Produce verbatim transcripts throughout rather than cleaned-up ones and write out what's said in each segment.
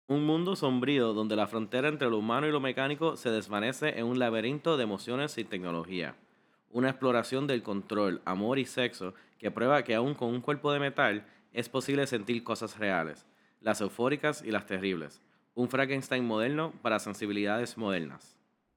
Un mundo sombrío donde la frontera entre lo humano y lo mecánico se desvanece en un laberinto de emociones y tecnología. Una exploración del control, amor y sexo que prueba que aún con un cuerpo de metal es posible sentir cosas reales, las eufóricas y las terribles. Un Frankenstein moderno para sensibilidades modernas.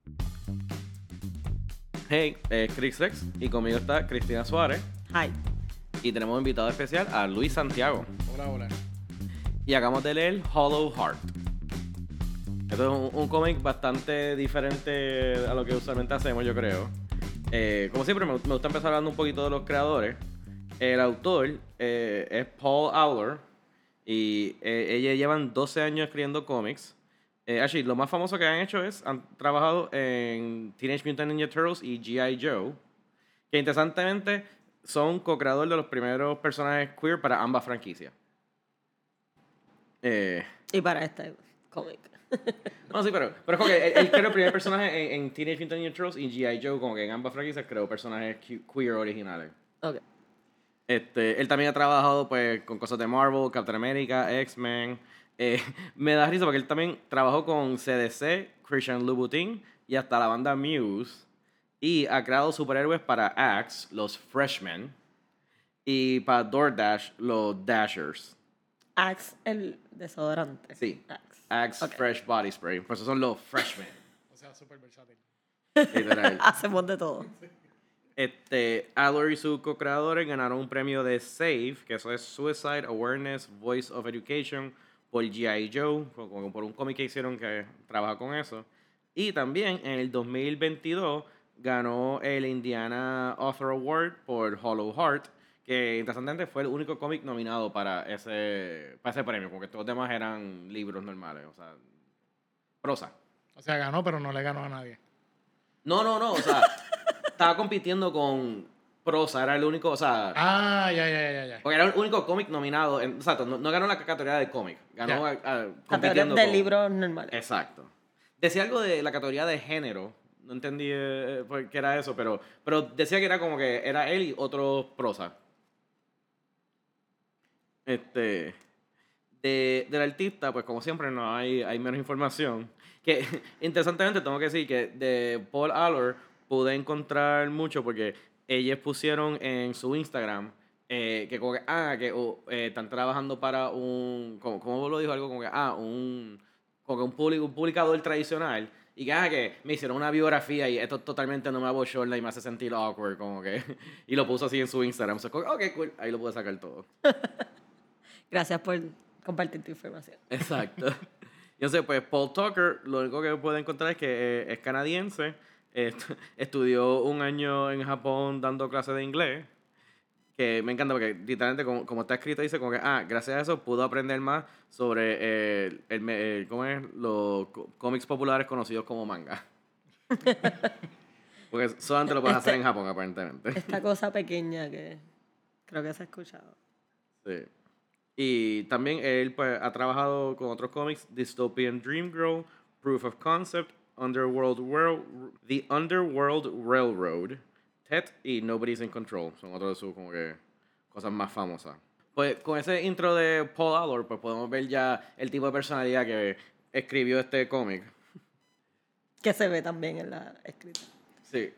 Hey, es Chris Rex y conmigo está Cristina Suárez Hi. y tenemos invitado especial a Luis Santiago. Hola, hola. Y acabamos de leer Hollow Heart. Esto es un, un cómic bastante diferente a lo que usualmente hacemos, yo creo. Eh, como siempre, me, me gusta empezar hablando un poquito de los creadores. El autor eh, es Paul Auler y eh, ellos llevan doce años escribiendo cómics. Eh, actually, lo más famoso que han hecho es, han trabajado en Teenage Mutant Ninja Turtles y G I. Joe, que interesantemente son co-creadores de los primeros personajes queer para ambas franquicias. Eh, Y para este cómic. No, sí, pero, pero es como que él, él creó el primer personaje en, en Teenage Mutant Ninja Turtles y G I. Joe, como que en ambas franquicias creó personajes que- queer originales. Ok. Este, él también ha trabajado pues con cosas de Marvel, Captain America, X-Men. Eh, me da risa porque él también trabajó con C D C, Christian Louboutin y hasta la banda Muse. Y ha creado superhéroes para Axe, los Freshmen, y para DoorDash, los Dashers. Axe, el desodorante. Sí. Axe. Axe Ok. Fresh Body Spray. Por eso son los Freshmen. O sea, súper versátil. Literal. Hacemos de todo. Este, Adler y sus co-creadores ganaron un premio de SAVE, que eso es Suicide Awareness Voice of Education, por G I. Joe, por, como por un cómic que hicieron que trabaja con eso. Y también en el dos mil veintidós ganó el Indiana Author Award por Hollow Heart, que interesantemente fue el único cómic nominado para ese, para ese premio, porque todos los demás eran libros normales, o sea, prosa. O sea, ganó, pero no le ganó a nadie. No, no, no, o sea, estaba compitiendo con prosa, era el único, o sea, Ah, ya, ya, ya, ya. porque era el único cómic nominado, en, exacto, no, no ganó la categoría de cómic, ganó Ya. a- a- Categoría compitiendo de con... libros normales. Exacto. Decía algo de la categoría de género, no entendí eh, por qué era eso, pero, pero decía que era como que era él y otro prosa. Este, de, del artista, pues como siempre no hay, hay menos información. Que interesantemente tengo que decir que de Paul Allor pude encontrar mucho porque ellos pusieron en su Instagram eh, que como que, ah, que oh, eh, están trabajando para un, como, ¿cómo lo dijo? Algo como que, ah, un, como que un, public- un publicador tradicional. Y que, ah, que me hicieron una biografía y esto totalmente no me abochorna y me hace sentir awkward, como que. Y lo puso así en su Instagram. O sea, como, ok, cool. Ahí lo pude sacar todo. Gracias por compartir tu información. Exacto. Yo sé, pues Paul Tucker, lo único que puede encontrar es que eh, es canadiense, est- estudió un año en Japón dando clases de inglés, que me encanta porque literalmente como, como está escrito dice como que, ah, gracias a eso pudo aprender más sobre eh, el, me- el- ¿cómo es? Los co- cómics populares conocidos como manga. Porque solamente lo puedes hacer Este- en Japón, aparentemente. Esta cosa pequeña que creo que se ha escuchado. Sí. Y también él pues, ha trabajado con otros cómics, Dystopian Dream Girl, Proof of Concept, Underworld World, The Underworld Railroad, Ted y Nobody's in Control. Son otros de sus como que, cosas más famosas. Pues con ese intro de Paul Allor, pues podemos ver ya el tipo de personalidad que escribió este cómic. Que se ve también en la escrita. Sí.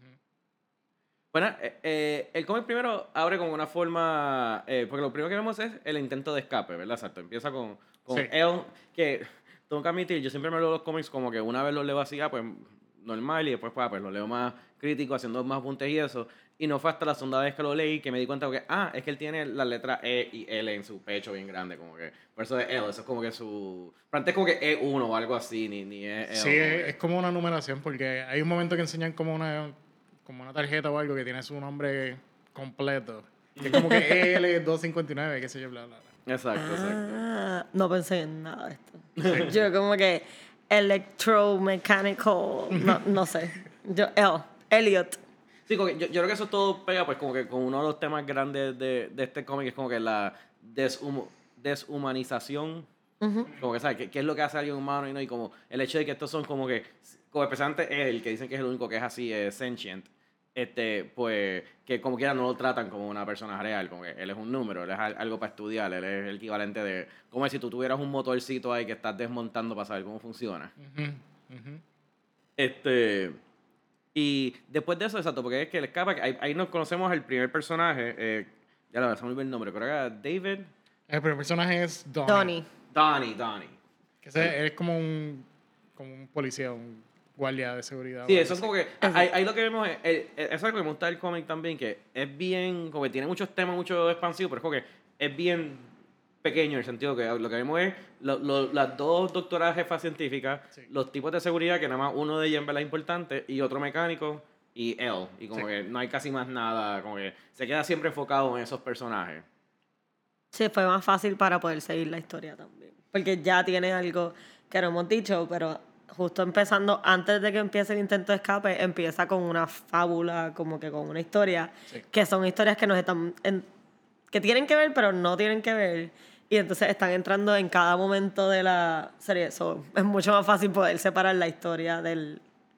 Bueno, eh, eh, el cómic primero abre con una forma, eh, porque lo primero que vemos es el intento de escape, ¿verdad? Exacto, empieza con, con Sí. él, que tengo que admitir, yo siempre me leo los cómics como que una vez los leo así, ah, pues normal, y después pues, pues los leo más crítico, haciendo más apuntes y eso, y no fue hasta la segunda vez que lo leí que me di cuenta que, ah, es que él tiene la letra E y L en su pecho bien grande, como que, por eso es L, eso es como que su, pero antes como que E uno o algo así, ni, ni E L. Sí, como es, que- es como una numeración porque hay un momento que enseñan como una, como una tarjeta o algo que tiene su nombre completo. Que es como que L doscientos cincuenta y nueve, qué sé yo, bla, bla, bla. Exacto, exacto. Ah, no pensé en nada de esto. Yo como que electromechanical, no, no sé. Yo, El, Elliot. Sí, como que yo, yo creo que eso todo pega pues como que con uno de los temas grandes de, de este cómic es como que la deshumo- deshumanización. Como que, ¿sabes? ¿Qué, qué es lo que hace alguien humano? Y, no, y como el hecho de que estos son como que, como especialmente él, que dicen que es el único que es así, es sentient. este, pues, que como quiera no lo tratan como una persona real, como que él es un número, él es al- algo para estudiar, él es el equivalente de, como si tú tuvieras un motorcito ahí que estás desmontando para saber cómo funciona. Ujú, ujú. Este, y después de eso, exacto, porque es que el escapa, ahí, ahí nos conocemos el primer personaje, eh, ya lo se me olvidó el nombre, creo que era David, El primer personaje es Donnie. Donnie. Donnie, Donnie. Que ese- es como un, como un policía, un guardia de seguridad. Sí, o eso es algo como que. Ahí, ahí lo que vemos es. el- el- eso es lo que me gusta del cómic también, que es bien. Como que tiene muchos temas, mucho expansivo, pero es como que es bien pequeño en el sentido que lo que vemos es lo- lo- las dos doctoras jefas científicas, Sí. los tipos de seguridad, que nada más uno de ellos en verdad es importante, y otro mecánico, y él. Y como Sí. que no hay casi más nada. Como que se queda siempre enfocado en esos personajes. Sí, fue más fácil para poder seguir la historia también. Porque ya tiene algo que no hemos dicho, pero justo empezando, antes de que empiece el intento de escape, empieza con una fábula, como que con una historia, Sí. que son historias que nos están en- que tienen que ver, pero no tienen que ver. Y entonces están entrando en cada momento de la serie. So, es mucho más fácil poder separar la historia del,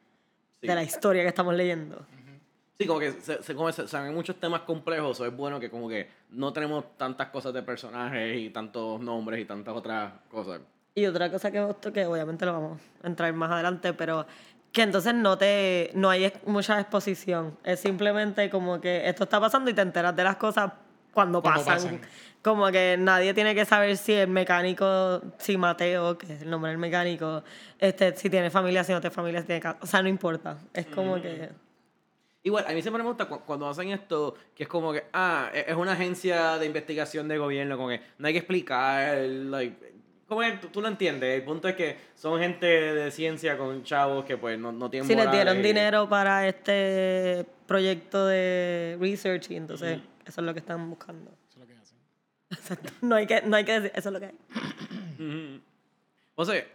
Sí. de la historia que estamos leyendo. Sí, como que se, se, como se, se ven muchos temas complejos, o es bueno que como que no tenemos tantas cosas de personajes y tantos nombres y tantas otras cosas. Y otra cosa que me gustó, que obviamente lo vamos a entrar más adelante, pero que entonces no te no hay ex- mucha exposición. Es simplemente como que esto está pasando y te enteras de las cosas cuando, Cuando pasan. pasan. Como que nadie tiene que saber si el mecánico, si Mateo, que es el nombre del mecánico, este, si tiene familia, si no tiene familia, si tiene casa. O sea, no importa. Es como que... Igual, a mí siempre me gusta cu- cuando hacen esto, que es como que, ah, e- es una agencia de investigación de gobierno, como que no hay que explicar, like, como que tú, tú lo entiendes, el punto es que son gente de ciencia con chavos que pues no, no tienen Si les morales dieron y- dinero para este proyecto de research y entonces eso es lo que están buscando. Eso es lo que hacen. Exacto. No hay que, no hay que decir, eso es lo que hay. Ujú. O sea,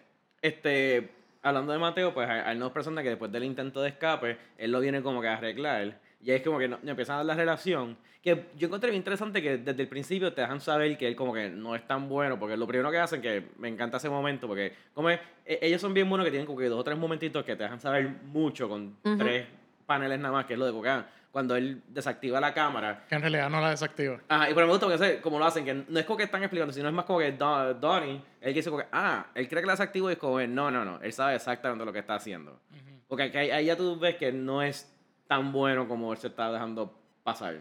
este, hablando de Mateo, pues hay, hay dos personas que después del intento de escape, él lo viene como que a arreglar. Y ahí es como que no, empiezan a dar la relación. Que yo encontré bien interesante que desde el principio te dejan saber que él como que no es tan bueno. Porque lo primero que hacen, que me encanta ese momento, porque como es, e- ellos son bien buenos que tienen como que dos o tres momentitos que te dejan saber mucho con tres paneles nada más, que es lo de porque, ah, cuando él desactiva la cámara. Que en realidad no la desactiva. Ah, y por el gusta porque sé como lo hacen, que no es como que están explicando, sino es más como que Don- Donnie, él dice como que, ah, él cree que la desactivó y es como que, no, no, no, él sabe exactamente lo que está haciendo. Porque ahí, ahí ya tú ves que no es tan bueno como él se está dejando pasar.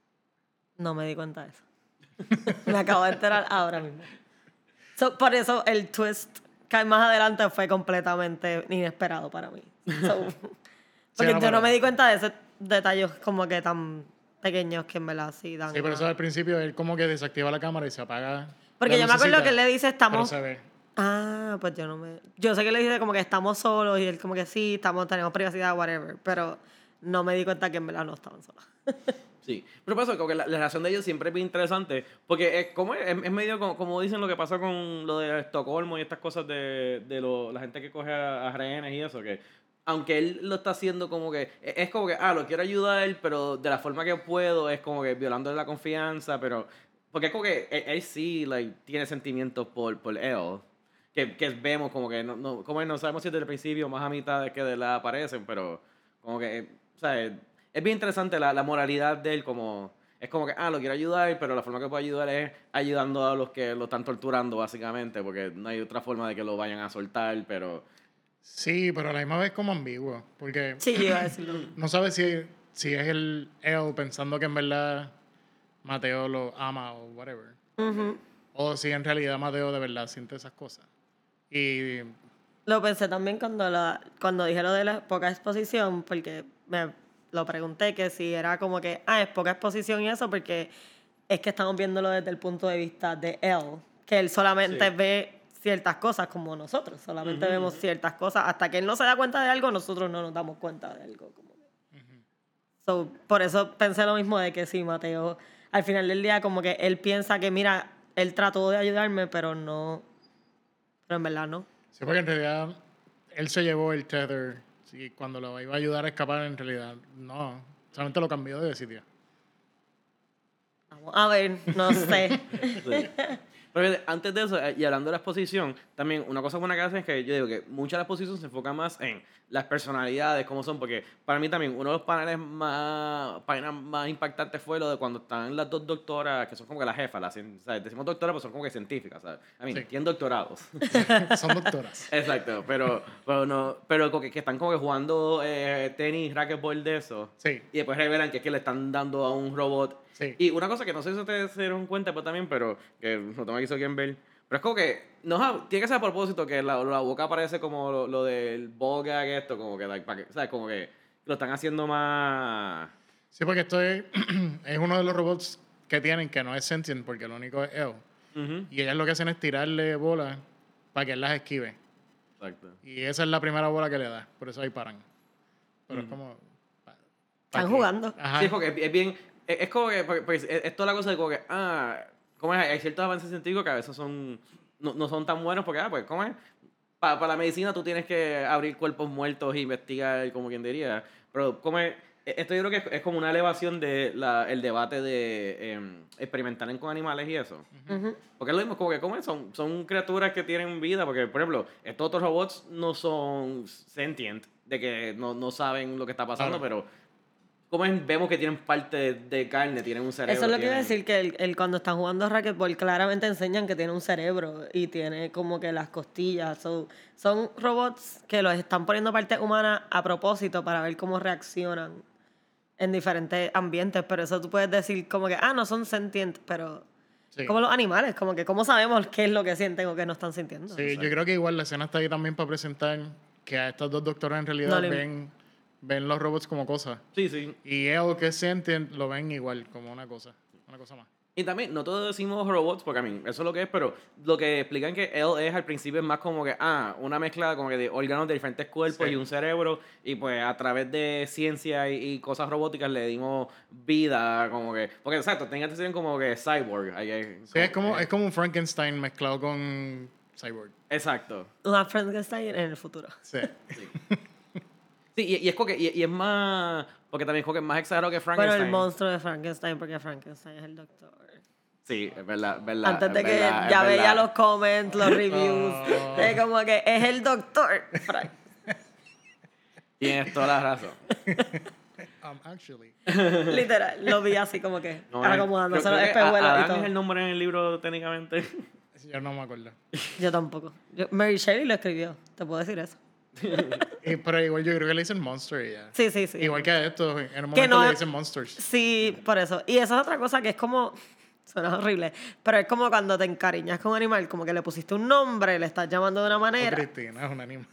No me di cuenta de eso. Me acabo de enterar ahora mismo. So, por eso el twist que hay más adelante fue completamente inesperado para mí. So, porque no, yo pero- no me di cuenta de esos detalles como que tan pequeños que en verdad sí dan. Sí, por una- eso al principio él como que desactiva la cámara y se apaga. Porque la yo me acuerdo lucecita, que él le dice Pero estamos... se ve. Ah, pues yo no me... Yo sé que le dice como que estamos solos y él como que sí, estamos, tenemos privacidad, whatever. Pero no me di cuenta que en verdad no estaban solos. Sí, pero por eso como que la, la relación de ellos siempre es bien interesante, porque es, como es, es medio como, como dicen lo que pasó con lo de Estocolmo y estas cosas de, de lo- la gente que coge a, a rehenes y eso, que aunque él lo está haciendo como que, es es como que, ah, lo quiero ayudar, pero de la forma que puedo, es como que violándole la confianza, pero, porque es como que él, él sí, like, tiene sentimientos por, por él, que, que vemos como que, no, no, como no sabemos si desde el principio, más a mitad de que de la aparecen, pero como que, o sea, es bien interesante la, la moralidad de él, como es como que, ah, lo quiero ayudar, pero la forma que puedo ayudar es ayudando a los que lo están torturando, básicamente, porque no hay otra forma de que lo vayan a soltar, pero... Sí, pero a la misma vez como ambiguo. Porque Sí, yo iba a decirlo. no sabes si, si es el él pensando que en verdad Mateo lo ama o whatever. Ujú. O si en realidad Mateo de verdad siente esas cosas. Y Lo pensé también cuando, la, cuando dije lo de la poca exposición, porque me lo pregunté que si era como que, ah, es poca exposición y eso, porque es que estamos viéndolo desde el punto de vista de él, que él solamente Sí. ve ciertas cosas como nosotros, solamente vemos ciertas cosas, hasta que él no se da cuenta de algo, nosotros no nos damos cuenta de algo. Como que. So, por eso pensé lo mismo de que sí, Mateo, al final del día como que él piensa que, mira, él trató de ayudarme, pero no, pero en verdad no. sí, porque en realidad él se llevó el tether. Sí, cuando lo iba a ayudar a escapar, en realidad no. Solamente lo cambió de sitio. Vamos a ver, no sé. Sí. Pero antes de eso, eh, y hablando de la exposición, también una cosa buena que hacen es que yo digo que mucha de la exposición se enfoca más en las personalidades, cómo son, porque para mí también uno de los paneles más, páginas más impactantes fue lo de cuando están las dos doctoras, que son como que las jefas, las, cien- ¿sabes? Decimos doctoras, pues son como que científicas, ¿sabes? A mí, Sí. tienen doctorados. Son doctoras. Exacto, pero, pero, no, pero como que, que están como que jugando eh, tenis, racquetball de eso. Sí. Y después revelan que es que le están dando a un robot. Sí. Y una cosa que no sé si ustedes se dieron cuenta, pero también, pero que no tengo aquí si quieren ver. Pero es como que, no, ja- tiene que ser a propósito que la, la boca parece como lo, lo del boga, que esto, como que, like, para que, ¿sabes? Como que lo están haciendo más. Sí, porque esto es, es uno de los robots que tienen que no es sentient, porque lo único es L. Ujú. Y ellas lo que hacen es tirarle bolas para que él las esquive. Exacto. Y esa es la primera bola que le da. Por eso ahí paran. Pero es como... pa- pa Están que- jugando. Ajá. Sí, es porque es, es bien. Es, es como que. Porque, porque es, es toda la cosa de como que. Ah, ¿cómo es? Hay ciertos avances científicos que a veces son. No, no son tan buenos porque, ah, pues, ¿cómo es? Pa- para la medicina tú tienes que abrir cuerpos muertos e investigar, como quien diría. Pero, ¿cómo es? E- Esto yo creo que es, es como una elevación del el debate de em, experimentar en- con animales y eso. Ujú. Porque es lo mismo, como que ¿cómo es? Son, son criaturas que tienen vida. Porque, por ejemplo, estos otros robots no son sentient, de que no, no saben lo que está pasando, Claro. pero como es, vemos que tienen parte de, de carne, tienen un cerebro. Eso es lo que iba a tienen- decir, que el, el- cuando están jugando racquetball claramente enseñan que tiene un cerebro y tiene como que las costillas. So, son robots que los están poniendo parte humana a propósito para ver cómo reaccionan en diferentes ambientes. Pero eso tú puedes decir como que, ah, no son sentient, pero Sí. como los animales, como que cómo sabemos qué es lo que sienten o qué no están sintiendo. Sí, yo creo que igual la escena está ahí también para presentar que a estas dos doctoras en realidad No le- ven, ven los robots como cosas. Sí, sí. Y ellos que sienten lo ven igual, como una cosa. Una cosa más. Y también, no todos decimos robots, porque a mí, eso es lo que es, pero lo que explican que él es al principio es más como que, ah, una mezcla como que de órganos de diferentes cuerpos Sí. y un cerebro, y pues a través de ciencia y, y cosas robóticas le dimos vida, como que, porque exacto, tenía que ser como que cyborg. ahí es Sí, es como, eh, es como un Frankenstein mezclado con Cyborg. Exacto. Una Frankenstein en el futuro. Sí. Sí, y, y es como que, y, y es más, porque también es como que es más exagerado que Pero Frankenstein. el monstruo de Frankenstein, porque Frankenstein es el doctor. Sí, es verdad, es verdad. Antes de es que verdad, es ya veía verdad. los comments, los reviews, Oh. de como que es el doctor. Frank. Tienes toda la razón. Um, actually. Literal, lo vi así como que No, acomodándose creo- los creo que espejuelos y Adán todo. es el nombre en el libro técnicamente. Yo no me acuerdo. Yo tampoco. Yo- Mary Shelley lo escribió, te puedo decir eso. Y- pero igual yo creo que le dicen Monster y ya. Sí, sí, sí. Igual que a estos, en un momento no- le dicen Monsters. Sí, por eso. Y eso es otra cosa que es como... Suena horrible, pero es como cuando te encariñas con un animal, como que le pusiste un nombre, le estás llamando de una O manera. Cristina es un animal.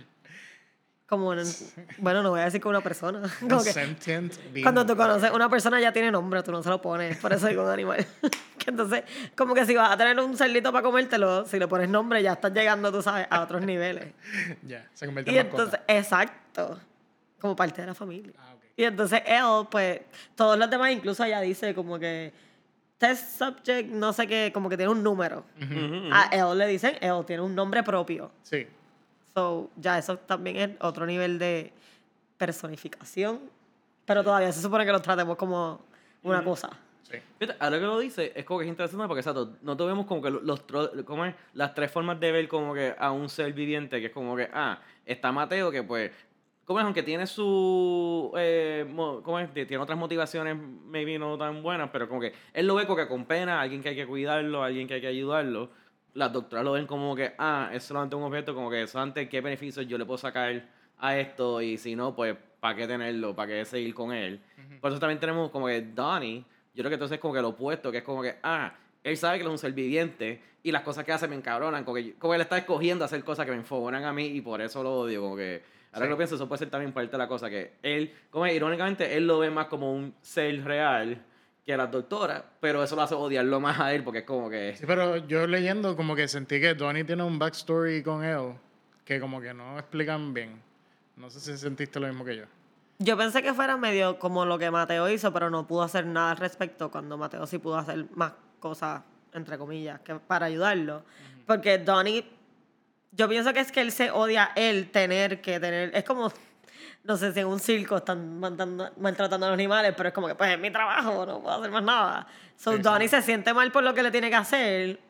Como un- bueno, no voy a decir como una persona. Como Un que sentient being. cuando tú conoces una persona ya tiene nombre, tú no se lo pones, por eso digo un animal. Que entonces, como que si vas a tener un cerdito para comértelo, si le pones nombre ya estás llegando, tú sabes, a otros niveles. Ya, se convierte Y en mascota. entonces, exacto, como parte de la familia. Ah, ok. Y entonces él, pues, todos los demás, incluso ella dice como que test subject, no sé qué, como que tiene un número. A él le dicen, él tiene un nombre propio. Sí. So, ya eso también es otro nivel de personificación. Pero todavía se supone que los tratemos como una cosa. Sí. Fíjate, ahora que lo dice, es como que es interesante porque, exacto, no vemos como que los, tro- ¿cómo es? Las tres formas de ver como que a un ser viviente, que es como que, ah, está Mateo, que pues, ¿cómo es? Aunque tiene su, eh, mo- ¿cómo es? Tiene otras motivaciones, maybe no tan buenas, pero como que él lo ve como que con pena, alguien que hay que cuidarlo, alguien que hay que ayudarlo. Las doctoras lo ven como que, ah, es solamente un objeto, como que solamente qué beneficios yo le puedo sacar a esto, y si no, pues, ¿para qué tenerlo? ¿Para qué seguir con él? Por eso también tenemos como que Donnie, yo creo que entonces es como que lo opuesto, que es como que, ah, él sabe que él es un ser viviente y las cosas que hace me encabronan, como que, como que él está escogiendo hacer cosas que me enfogonan a mí y por eso lo odio, como que, ahora Sí. que lo pienso, eso puede ser también parte de la cosa, que él, como que, irónicamente, él lo ve más como un ser real que a las doctoras, pero eso lo hace odiarlo más a él porque es como que... Sí, pero yo leyendo como que sentí que Donnie tiene un backstory con él que como que no explican bien. No sé si sentiste lo mismo que yo. Yo pensé que fuera medio como lo que Mateo hizo, pero no pudo hacer nada al respecto cuando Mateo sí pudo hacer más cosas, entre comillas, que para ayudarlo. Porque Donnie, yo pienso que es que él se odia él tener que tener, es como, no sé si en un circo están maltratando, maltratando a los animales, pero es como que pues es mi trabajo, no puedo hacer más nada. So Sí, Donnie sí. se siente mal por lo que le tiene que hacer,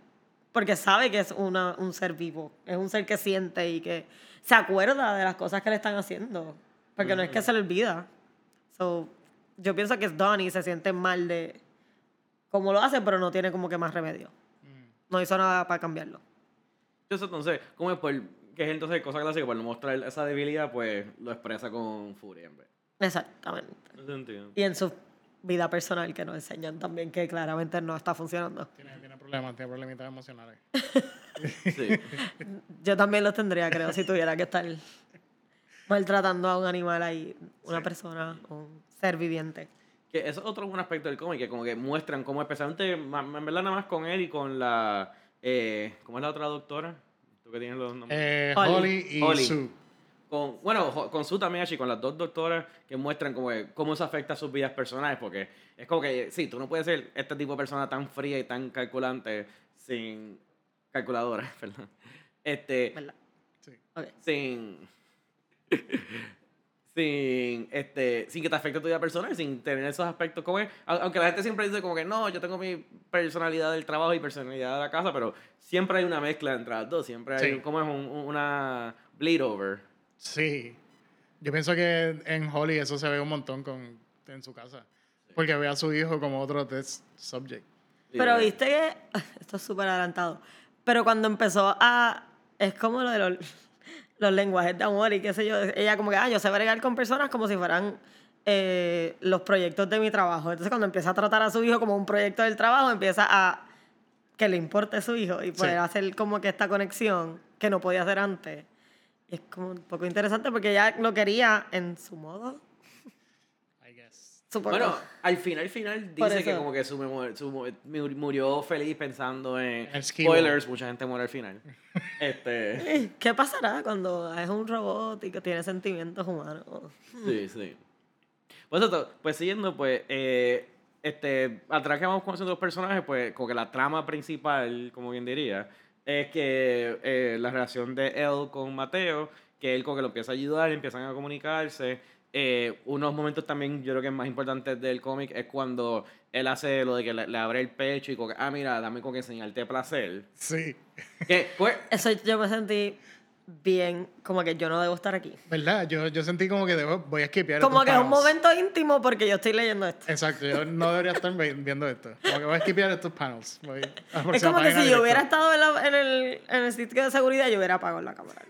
Porque sabe que es una, un ser vivo. Es un ser que siente y que se acuerda de las cosas que le están haciendo. Porque uh-huh. no es que se le olvida. So, yo pienso que es Donnie y se siente mal de cómo lo hace, pero no tiene como que más remedio. Mm. No hizo nada para cambiarlo. Eso entonces, ¿cómo es por que es entonces cosa clásica? Por no mostrar esa debilidad, pues lo expresa con furia en vez. Exactamente. No sentido. Y en su vida personal que nos enseñan también que claramente no está funcionando. Tiene, tiene problemas, tiene problemitas emocionales. Sí. Yo también los tendría, creo, si tuviera que estar maltratando a un animal ahí, una sí. persona, un ser viviente. Que eso es otro buen aspecto del cómic, que como que muestran cómo, especialmente, en verdad nada más con él y con la, eh, ¿cómo es la otra doctora? ¿Tú que tienes los nombres? Eh, Holly. Holly y Holly. Sue. Con, bueno, con Sue también, así, con las dos doctoras que muestran como que, cómo eso afecta a sus vidas personales, porque es como que, sí, tú no puedes ser este tipo de persona tan fría y tan calculante sin calculadora, perdón. Este, ¿verdad? Sí. Okay. Sin... sin este sin que te afecte tu vida personal, sin tener esos aspectos como es, aunque la gente siempre dice como que no, yo tengo mi personalidad del trabajo y personalidad de la casa, pero siempre hay una mezcla entre las dos, siempre hay sí. como es un, una bleed over. Sí, yo pienso que en Holly eso se ve un montón con, en su casa, sí. porque ve a su hijo como otro test subject. Pero viste que esto es súper adelantado, pero cuando empezó a, es como lo de los los lenguajes de amor y qué sé yo, ella como que, ah, yo sé bregar con personas como si fueran eh, los proyectos de mi trabajo. Entonces cuando empieza a tratar a su hijo como un proyecto del trabajo, empieza a que le importe su hijo y poder sí. hacer como que esta conexión que no podía hacer antes. Y es como un poco interesante porque ella lo quería en su modo. I guess. Supongo. Bueno, al final, al final dice que como que su, su murió feliz pensando en spoilers, mucha gente muere al final. Este... ¿Qué pasará cuando es un robot y que tiene sentimientos humanos? Sí, sí. Pues, esto, pues siguiendo, pues, eh, este, atrás que vamos conociendo los personajes, pues, como que la trama principal, como bien diría, es que eh, la relación de él con Mateo, que él como que lo empieza a ayudar, empiezan a comunicarse. Eh, unos momentos también, yo creo que más importantes del cómic es cuando él hace lo de que le, le abre el pecho y como que, ah, mira, dame con que enseñarte placer. Sí. Que, pues, eso yo me sentí bien, como que yo no debo estar aquí. ¿Verdad? Yo, yo sentí como que debo, voy a skipear como que panels. es un momento íntimo porque yo estoy leyendo esto. Exacto, yo no debería estar viendo esto. Como que voy a skipear estos panels. Voy a es como que si yo hubiera estado en, la, en, el, en el sitio de seguridad, yo hubiera apagado la cámara.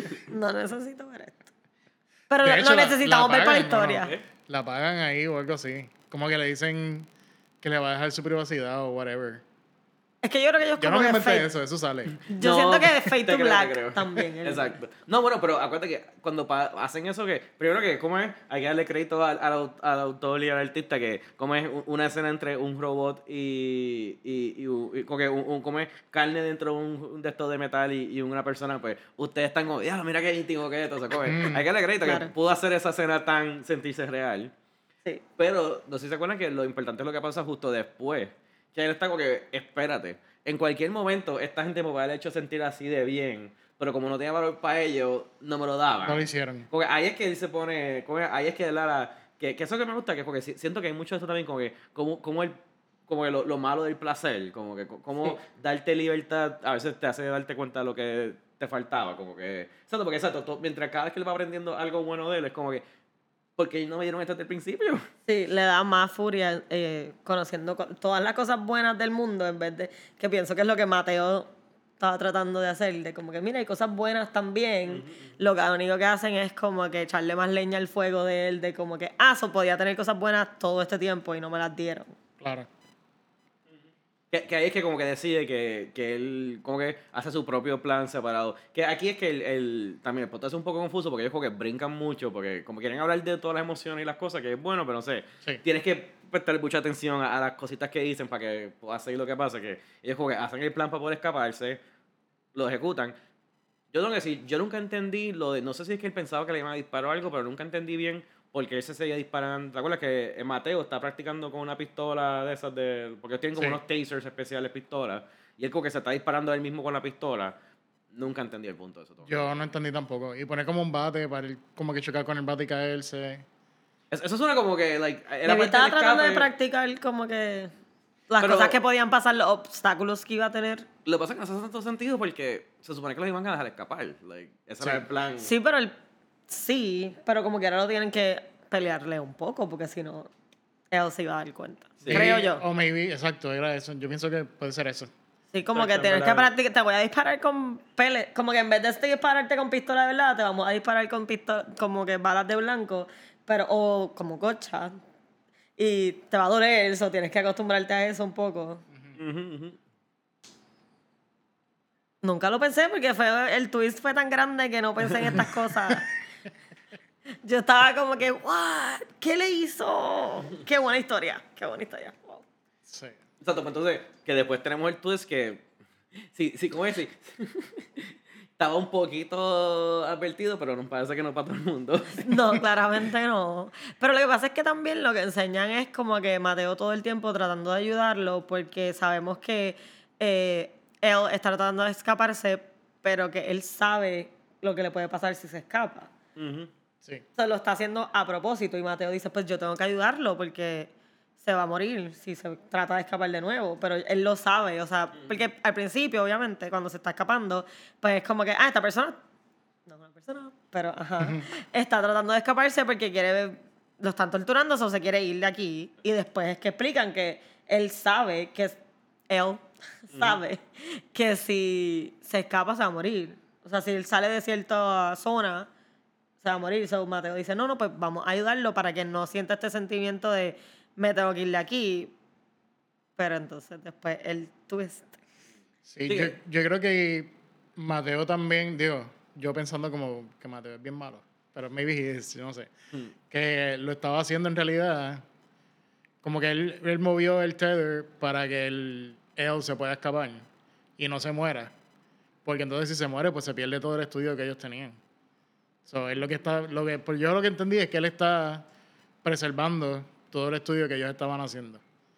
No necesito ver esto. Pero no, hecho, no necesitamos la, la pagan, ver para la historia. No, no. La pagan ahí o algo así. Como que le dicen que le va a dejar su privacidad o whatever. Es que yo creo que ellos yo como no me que inventé eso, eso sale. Yo no, siento que es Fade to creo, Black también. ¿eh? Exacto. No, bueno, pero acuérdate que cuando pa- hacen eso que, primero que, ¿cómo es? Hay que darle crédito al, al, al autor y al artista que, ¿cómo es? Una escena entre un robot y, y, y, y, y como que un, un, ¿cómo es? Carne dentro de un, un de estos de metal y, y una persona, pues, ustedes están como, ya, mira qué íntimo que es esto, ¿cómo es? Mm. Hay que darle crédito claro. que pudo hacer esa escena tan sentirse real. Sí. Pero, no sé si se acuerdan que lo importante es lo que pasa justo después. Que él está como que, espérate, en cualquier momento esta gente me puede haber hecho sentir así de bien, pero como no tenía valor para ellos, no me lo daban. No lo hicieron. Porque ahí es que él se pone, ahí es que Lara, que, que eso que me gusta, que es porque siento que hay mucho de eso también, como que, como, como, el, como que lo, lo malo del placer, como que, como sí. darte libertad, a veces te hace darte cuenta de lo que te faltaba, como que, exacto, porque exacto, todo, mientras cada vez que él va aprendiendo algo bueno de él, es como que, porque no me dieron esto desde el principio. Sí, le da más furia eh, conociendo co- todas las cosas buenas del mundo en vez de que pienso que es lo que Mateo estaba tratando de hacer, de como que mira, hay cosas buenas también. Uh-huh. Lo que lo único que hacen es como que echarle más leña al fuego de él, de como que, ah, eso podía tener cosas buenas todo este tiempo y no me las dieron. Claro. Que, que ahí es que como que decide que, que él como que hace su propio plan separado. Que aquí es que el, el también el podcast es un poco confuso porque ellos como que brincan mucho, porque como quieren hablar de todas las emociones y las cosas, que es bueno, pero no sé. Sí. Tienes que prestar mucha atención a, a las cositas que dicen para que puedas seguir lo que pasa. Que ellos como que hacen el plan para poder escaparse, lo ejecutan. Yo tengo que decir, yo nunca entendí lo de, no sé si es que él pensaba que le iban a disparar o algo, pero nunca entendí bien porque él se seguía disparando. ¿Te acuerdas que Mateo está practicando con una pistola de esas de... Porque tienen como sí. unos tasers especiales, pistolas. Y él como que se está disparando a él mismo con la pistola. Nunca entendí el punto de eso. Todo. Yo no entendí tampoco. Y poner como un bate para él, como que chocar con el bate y caerse. Eso, eso suena como que... Like, era estaba tratando de practicar como que... Las Pero cosas que podían pasar, los obstáculos que iba a tener. Lo que pasa es que no hace tanto sentido porque se supone que los iban a dejar escapar. Like, ese Sí. era el plan. Sí, pero el, sí, pero como que ahora lo tienen que pelearle un poco, porque si no, él se iba a dar cuenta. Sí. Creo yo. O maybe, exacto, era eso. Yo pienso que puede ser eso. Sí, como Exacto, que tienes en que verdad. practicar, te voy a disparar con pele, como que en vez de dispararte con pistola de verdad, te vamos a disparar con pistola, como que balas de blanco, pero, o como gocha, y te va a doler eso, tienes que acostumbrarte a eso un poco. Ujú, ujú. Nunca lo pensé porque fue, el twist fue tan grande que no pensé en estas cosas. Yo estaba como que, ¿what? ¿Qué le hizo? Qué buena historia, qué buena historia. Wow. Sí. Exacto, pues entonces, que después tenemos el twist que, sí, sí, como es, sí, estaba un poquito advertido, pero nos parece que no para todo el mundo. No, claramente no. Pero lo que pasa es que también lo que enseñan es como que Mateo todo el tiempo tratando de ayudarlo porque sabemos que eh, él está tratando de escaparse, pero que él sabe lo que le puede pasar si se escapa. Ujú. Sí. O sea, lo está haciendo a propósito y Mateo dice, pues yo tengo que ayudarlo porque se va a morir si se trata de escapar de nuevo. Pero él lo sabe, o sea, porque al principio, obviamente, cuando se está escapando, pues es como que, ah, esta persona no es una persona, pero ajá, está tratando de escaparse porque quiere, lo están torturando o se quiere ir de aquí. Y después es que explican que él sabe que, él sabe que si se escapa se va a morir. O sea, si él sale de cierta zona, se va a morir. So, Mateo dice, no, no, pues vamos a ayudarlo para que no sienta este sentimiento de me tengo que ir de aquí. Pero entonces después el twist. Sí, Sí. yo, yo creo que Mateo también, digo, yo pensando como que Mateo es bien malo, pero maybe he is, yo no sé, Mm. que lo estaba haciendo en realidad, como que él, él movió el tether para que el, él se pueda escapar y no se muera, porque entonces si se muere, pues se pierde todo el estudio que ellos tenían. So, él lo que está, lo que, pues yo lo que entendí es que él está preservando todo el estudio que ellos estaban haciendo.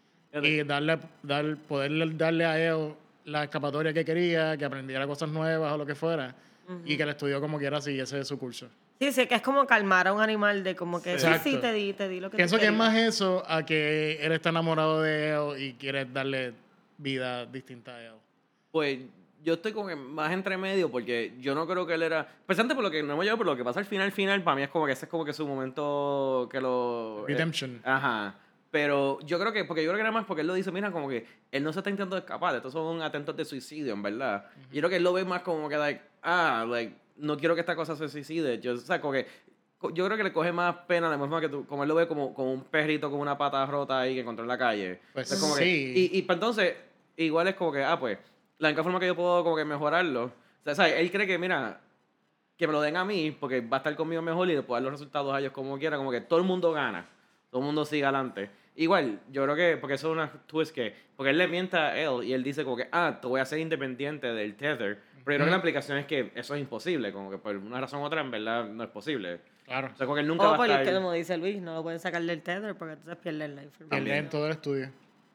Y darle, dar, poder darle a él la escapatoria que quería, que aprendiera cosas nuevas o lo que fuera, y que el estudio como quiera siguiese su curso. Sí, sí, que es como calmar a un animal de como que, sí, sí, Exacto. te di, te di lo que Pienso tú que es querías. más eso a que él está enamorado de él y quiere darle vida distinta a él. Pues yo estoy como que más entre medio porque yo no creo que él era. Presente por lo que no hemos llegado, por lo que pasa al final, final, para mí es como que ese es como que su momento que lo. Redemption. eh, ajá. Pero yo creo que, porque yo creo que era más porque él lo dice, mira, como que él no se está intentando escapar, estos son atentos de suicidio, en verdad. Y yo creo que él lo ve más como que, like, ah, like, no quiero que esta cosa se suicide. Yo, o sea, como que, co- yo creo que le coge más pena, la misma que tú, como él lo ve como, como un perrito con una pata rota ahí que encontró en la calle. Pues Es como que- sí. y, y pues entonces, igual es como que, ah, pues, la única forma que yo puedo como que mejorarlo. O sea, ¿sabes? Él cree que, mira, que me lo den a mí porque va a estar conmigo mejor y le puedo dar los resultados a ellos como quiera, como que todo el mundo gana, todo el mundo sigue adelante. Igual, yo creo que, porque eso es una twist que, porque él le miente a él y él dice como que, ah, te voy a hacer independiente del tether, pero yo creo que la implicación es que eso es imposible, como que por una razón u otra en verdad no es posible. Claro. O sea, como que él nunca O va a porque, estar... como dice Luis, no lo pueden sacar del tether porque entonces pierden la información. Pierden todo el estudio.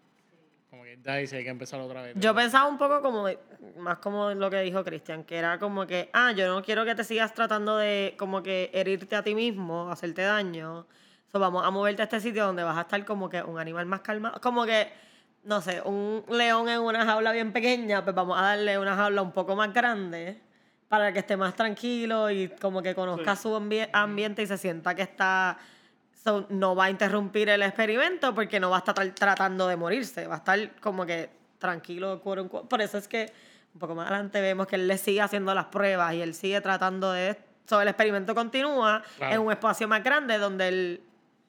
Como que ya dice, hay que empezar otra vez. Yo pensaba un poco como, más como lo que dijo Cristian, que era como que, ah, yo no quiero que te sigas tratando de como que herirte a ti mismo, hacerte daño. So, vamos a moverte a este sitio donde vas a estar como que un animal más calmado. Como que, no sé, un león en una jaula bien pequeña, pues vamos a darle una jaula un poco más grande para que esté más tranquilo y como que conozca su ambi- ambiente y se sienta que está... So, no va a interrumpir el experimento porque no va a estar tra- tratando de morirse, va a estar como que tranquilo, quote unquote. Por eso es que un poco más adelante vemos que él le sigue haciendo las pruebas y él sigue tratando de... So, el experimento continúa Claro. en un espacio más grande donde el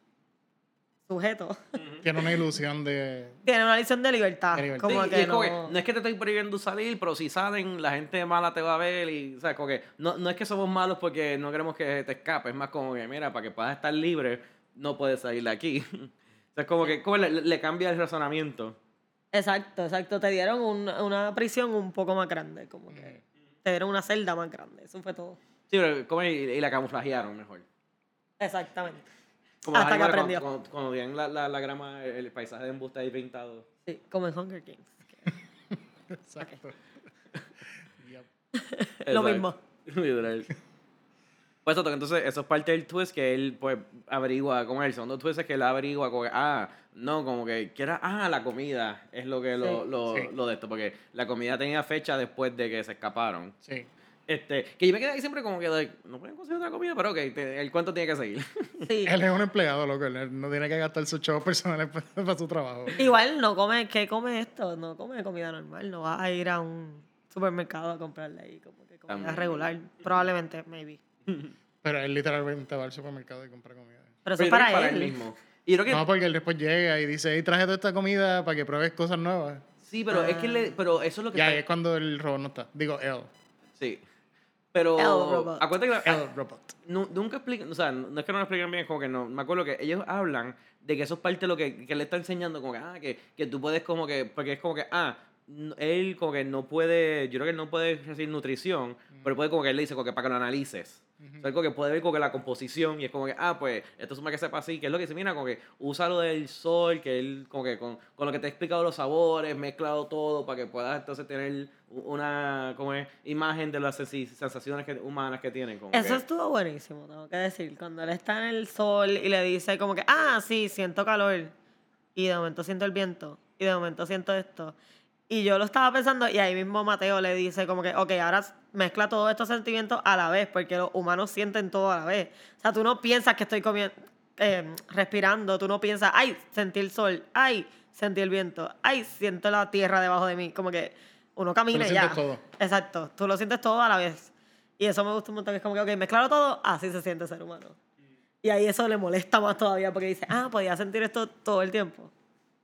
sujeto Tiene una ilusión de... tiene una lección de libertad. De libertad. Como Sí, y que es como no... que no es que te estoy prohibiendo salir, pero si salen, la gente mala te va a ver y, o sea, como que no, no es que somos malos porque no queremos que te escapes, es más como que, mira, para que puedas estar libre, no puedes salir de aquí. O sea, es como que como le, le cambia el razonamiento. Exacto, exacto. Te dieron un- una prisión un poco más grande, como que te dieron una celda más grande. Eso fue todo. Sí, pero como y, y la camuflajearon mejor. Exactamente. Como los Hasta que animales aprendió. Cuando, cuando, cuando veían la, la, la grama, el paisaje de embuste ahí pintado. Sí, como en Hunger Games. Exacto. Yep. Lo Exacto. mismo. Literal. Pues eso, entonces eso es parte del twist que él pues averigua con él. El segundo twist es que él averigua como que, ah, no, como que, que era, ah, la comida es lo que lo, Sí. lo, Sí. lo de esto, porque la comida tenía fecha después de que se escaparon. Sí. Este, que yo me quedé ahí siempre como que, like, no pueden conseguir otra comida, pero ok, te- el cuento tiene que seguir. Sí. Él es un empleado, loco. Él no tiene que gastar sus chavos personales para, para su trabajo. Igual no come, ¿qué come esto? No come comida normal, no vas a ir a un supermercado a comprarle ahí como que comida También. regular. Probablemente, maybe. Pero él literalmente va al supermercado y compra comida. Pero eso Pero es yo creo para que él. mismo. Y yo creo que No, porque él después llega y dice, hey, traje toda esta comida para que pruebes cosas nuevas. sí, pero es que le, pero eso es lo que Ya, está- es cuando el robot no está. Digo, él. sí. Pero El robot. acuérdate que El robot. nu- nunca explican, o sea, no es que no lo explican bien, es como que no, me acuerdo que ellos hablan de que eso es parte de lo que, que le está enseñando, como que, ah, que, que tú puedes como que, porque es como que, ah, n- él como que no puede, yo creo que él no puede recibir nutrición, pero puede como que él le dice como que para que lo analices. O sea, él como que puede ver como que la composición y es como que, ah, pues, esto es una que sepa así, que es lo que dice, mira, como que usa lo del sol, que él, como que con, con lo que te he explicado los sabores, mezclado todo para que puedas entonces tener una, como es, imagen de las sensi- sensaciones que, humanas que tienen. Como Eso que, estuvo buenísimo, tengo que decir. Cuando él está en el sol y le dice como que, ah, sí, siento calor. Y de momento siento el viento. Y de momento siento esto. Y yo lo estaba pensando y ahí mismo Mateo le dice como que, ok, ahora mezcla todos estos sentimientos a la vez, porque los humanos sienten todo a la vez. O sea, tú no piensas que estoy comiendo, eh, respirando, tú no piensas, ay, sentí el sol, ay, sentí el viento, ay, siento la tierra debajo de mí. Como que uno camina Tú y lo ya. sientes todo. Exacto, tú lo sientes todo a la vez. Y eso me gusta un montón, que es como que, ok, mezclarlo todo, así se siente ser humano. Y ahí eso le molesta más todavía, porque dice, ah, podía sentir esto todo el tiempo.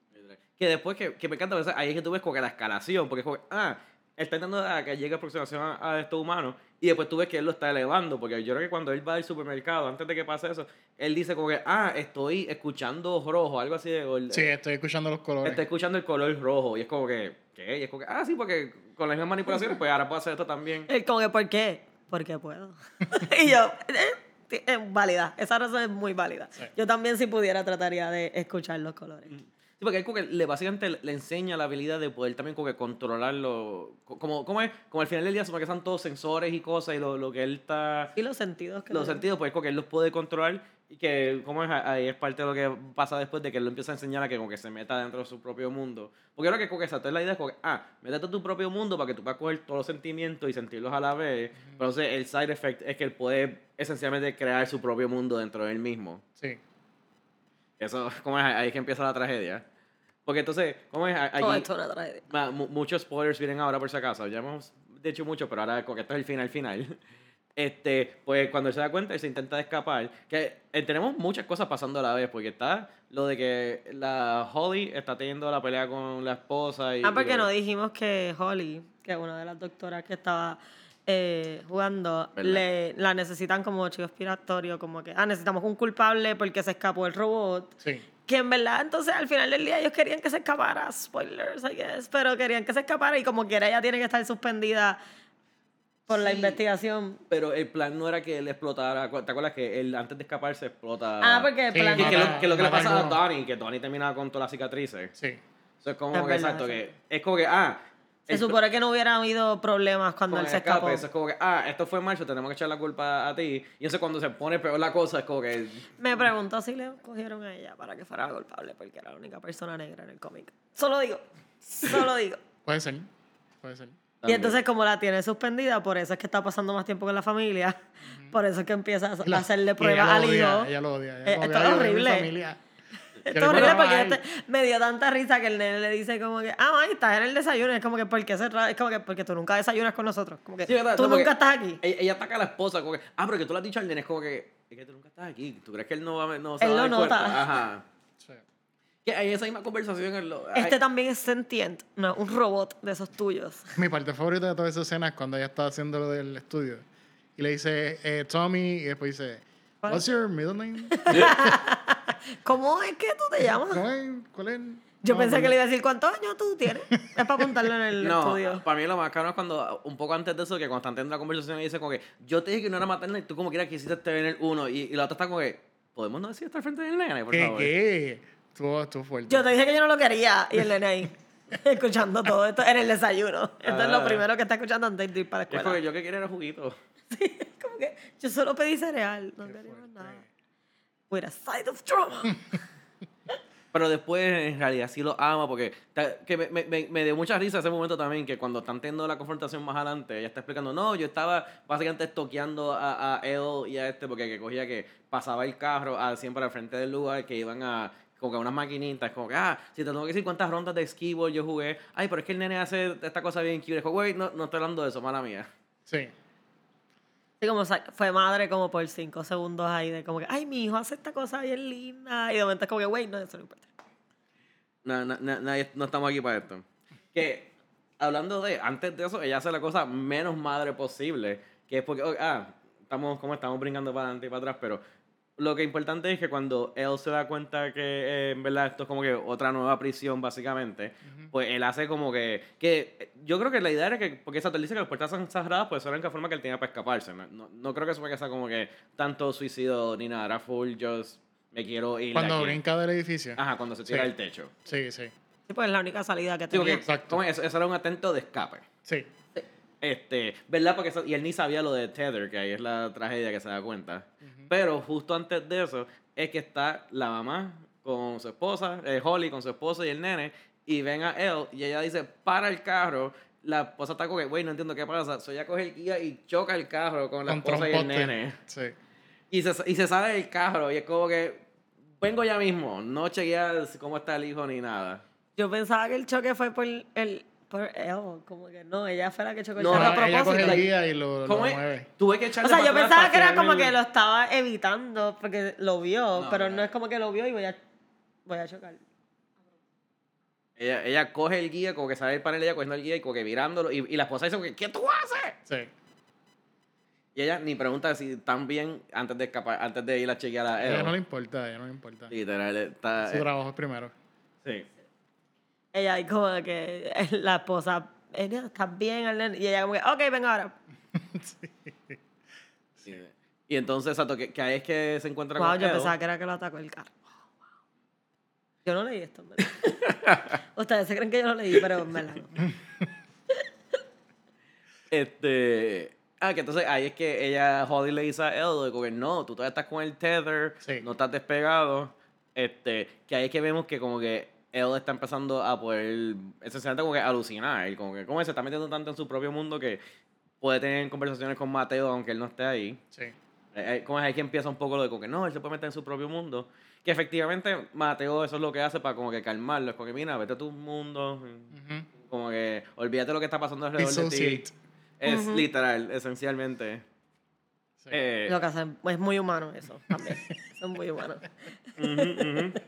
que después que, que me encanta, o sea, ahí es que tú ves como que la escalación, porque es como que, ah, él está intentando a que llegue a aproximación a, a estos humanos, y después tú ves que él lo está elevando, porque yo creo que cuando él va al supermercado, antes de que pase eso, él dice como que, ah, estoy escuchando rojo, algo así, o el- Sí, estoy escuchando los colores. está escuchando el color rojo, y es como que, ¿qué? Y es como que, ah, sí, porque con las mismas manipulaciones, pues ahora puedo hacer esto también. Él como que, ¿por qué? Porque puedo. Y yo, eh, es válida, esa razón es muy válida. Sí. Yo también si pudiera trataría de escuchar los colores. Sí, porque él como que le básicamente le enseña la habilidad de poder también como que controlarlo, co- como, como es, como al final del día, como que son todos sensores y cosas, y lo, lo que él está... Y los sentidos que los le- sentidos, pues como que él los puede controlar y que como es ahí es parte de lo que pasa después de que él lo empieza a enseñar a que como que se meta dentro de su propio mundo. Porque yo creo que como que esa es la idea, es como que, ah, métete en tu propio mundo para que tú puedas coger todos los sentimientos y sentirlos a la vez. Pero entonces el side effect es que él puede esencialmente crear su propio mundo dentro de él mismo. Sí. Eso, como es ahí es que empieza la tragedia. Porque entonces, ¿cómo es? A- Todo Allí, esto es una tragedia. ma- mu- muchos spoilers vienen ahora por si acaso. Ya hemos dicho mucho, pero ahora como que esto es el final final. Este, pues cuando él se da cuenta, él se intenta escapar. Que eh, tenemos muchas cosas pasando a la vez, porque está lo de que la Holly está teniendo la pelea con la esposa y... Ah, porque y lo- no dijimos que Holly, que es una de las doctoras que estaba eh, jugando, ¿Verdad? le, la necesitan como chivo expiatorio, como que, ah, necesitamos un culpable porque se escapó el robot. Sí. Que en verdad, entonces, al final del día ellos querían que se escapara, spoilers, I guess, pero querían que se escapara y como quiera ella tiene que estar suspendida por la Sí. investigación. Pero el plan no era que él explotara. ¿Te acuerdas que él antes de escapar se explota? Ah, porque el Sí, plan... Que, que lo, que lo que le Mata pasa a alguno. Donnie, que Donnie termina con todas las cicatrices. Sí. Eso es como Es que, verdad, exacto, sí. que es como que, ah... Se el- supone que no hubiera habido problemas cuando con él el se escape, escapó. eso es como que, ah, esto fue marzo, tenemos que echar la culpa a ti. Y entonces cuando se pone peor la cosa, es como que... Me preguntó si le cogieron a ella para que fuera la culpable, porque era la única persona negra en el cómic. Solo digo, solo digo. Puede ser. Puede ser. Y también. entonces como la tiene suspendida, por eso es que está pasando más tiempo con la familia, por eso es que empieza Y la- a hacerle y pruebas ella al lo odia, hijo. Ella lo odia. Eh, ella como esto que, es "Ay, odio a mi horrible. familia". Esto Que es le horrible pone porque mal. este- me dio tanta risa que el nene le dice como que, ah, mami, estás en el desayuno. Es como que, ¿por qué cerrar? Es como que, porque tú nunca desayunas con nosotros. Como que, Sí, ¿verdad? tú No, porque nunca estás aquí. Ella, ella ataca a la esposa, como que, ah, pero que tú le has dicho al nene, es como que, es que tú nunca estás aquí. ¿Tú crees que él no va a no se Él va a lo dar cuenta? nota. Ajá. Sí. Que hay esa misma conversación en lo... Este ay, también es sentient, no, un robot de esos tuyos. Mi parte favorita de toda esa escena es cuando ella está haciendo lo del estudio. Y le dice, eh, Tommy, y después dice, ¿Cuál what's your middle name? ¿Cómo es que tú te llamas? ¿Cómo es? ¿Cuál es? Yo No, pensé no. que le iba a decir, ¿cuántos años tú tienes? Es para apuntarlo en el No, estudio. para mí lo más caro es cuando, un poco antes de eso, que cuando están teniendo la conversación y dice como que, yo te dije que no era materna y tú como quieras quisiste estar en el uno. Y, y la otra está como que, ¿podemos no decir estar frente del nene, por ¿Qué? favor? ¿Qué? Estuvo, estuvo fuerte. Yo te dije que yo no lo quería. Y el nene ahí, escuchando todo esto en el desayuno. Esto es lo Ah. primero que está escuchando antes de ir para la Y es como escuela. que yo que quería era juguito. Sí, como como que yo solo pedí cereal, no quería más nada. With a side of drama. Pero después, en realidad, sí lo ama porque ta- que me, me, me dio mucha risa ese momento también, que cuando están teniendo la confrontación más adelante, ella está explicando, no, yo estaba básicamente estoqueando a, a él y a este, porque que cogía que pasaba el carro a, siempre al frente del lugar, que iban a como que a unas maquinitas, como que, ah, si te tengo que decir cuántas rondas de skee-ball yo jugué, ay, pero es que el nene hace esta cosa bien cute. Güey, no, no estoy hablando de eso, mala mía. Sí. Sí, como sa- fue madre como por cinco segundos ahí de como que, ay, mi hijo hace esta cosa bien linda. Y de momento es como que, güey, no, eso no importa. No, no, no, nadie- no estamos aquí para esto. Que, hablando de, antes de eso, ella hace la cosa menos madre posible, que es porque, oh, ah, estamos, como estamos brincando para adelante y para atrás, pero lo que es importante es que cuando él se da cuenta que eh, en verdad esto es como que otra nueva prisión, básicamente, Ujú. pues él hace como que, que eh, yo creo que la idea era que, porque Sator dice que las puertas son cerradas, pues eso era la única forma que él tenía para escaparse. No, no, no creo que eso fue que sea como que tanto suicidio ni nada, era full just, me quiero ir de Cuando aquí. brinca del edificio. Ajá, cuando se tira Sí. del techo. Sí, sí. Sí, pues es la única salida que Sí, porque, tenía. Exacto. como eso, eso era un atento de escape. Sí. Este, ¿verdad? Porque eso- y él ni sabía lo de Tether, que ahí es la tragedia que se da cuenta. Pero justo antes de eso es que está la mamá con su esposa, eh, Holly con su esposo y el nene, y ven a él y ella dice, para el carro. La esposa está como que, güey, no entiendo qué pasa. So ella coge el guía y choca el carro con la Contra esposa un y el poste. nene. Sí. Y se, y se sale del carro y es como que, vengo ya mismo, no chequear cómo está el hijo ni nada. Yo pensaba que el choque fue por el por él, como que no, ella fue la que chocó el No, carro a Ah, ella coge propósito. el guía y lo, lo ¿Cómo es? mueve. Tuve que echarle O sea, para yo atrás pensaba para que era tirarme como el- que lo estaba evitando porque lo vio, No, pero no. no es como que lo vio y voy a, voy a chocar. Ella, ella coge el guía, como que sale el panel, ella cogiendo el guía y como que virándolo. Y, y la esposa dice, como que, ¿qué tú haces? Sí. Y ella ni pregunta si están bien antes de escapar, antes de ir a chequear a A ella él. no le importa, a ella no le importa. Literal, está. Su eh, trabajo es primero. sí. Ella ahí como que la esposa, ella está bien, al nene", y ella como que, ok, venga ahora. Sí. Y entonces, exacto, que, que ahí es que se encuentra Wow, con yo él. pensaba que era que lo atacó el carro. Yo no leí esto, en verdad. Ustedes se creen que yo lo leí, pero en verdad no. Este. Ah, que entonces ahí es que ella, Holly le dice a él, como que no, tú todavía estás con el tether, Sí. no estás despegado. Este, que ahí es que vemos que como que él está empezando a poder, esencialmente como que alucinar, como que como que se está metiendo tanto en su propio mundo que puede tener conversaciones con Mateo aunque él no esté ahí. Sí. Eh, eh, Como es ahí que empieza un poco lo de como que no, él se puede meter en su propio mundo. Que efectivamente Mateo eso es lo que hace para como que calmarlo. Es como que mira, vete a tu mundo. Ujú. Como que olvídate lo que está pasando alrededor de ti. Dissociate. Es Ujú. literal, esencialmente. Sí. Eh, Lo que hacen es muy humano eso también. Eso es muy humano. ujú, ujú.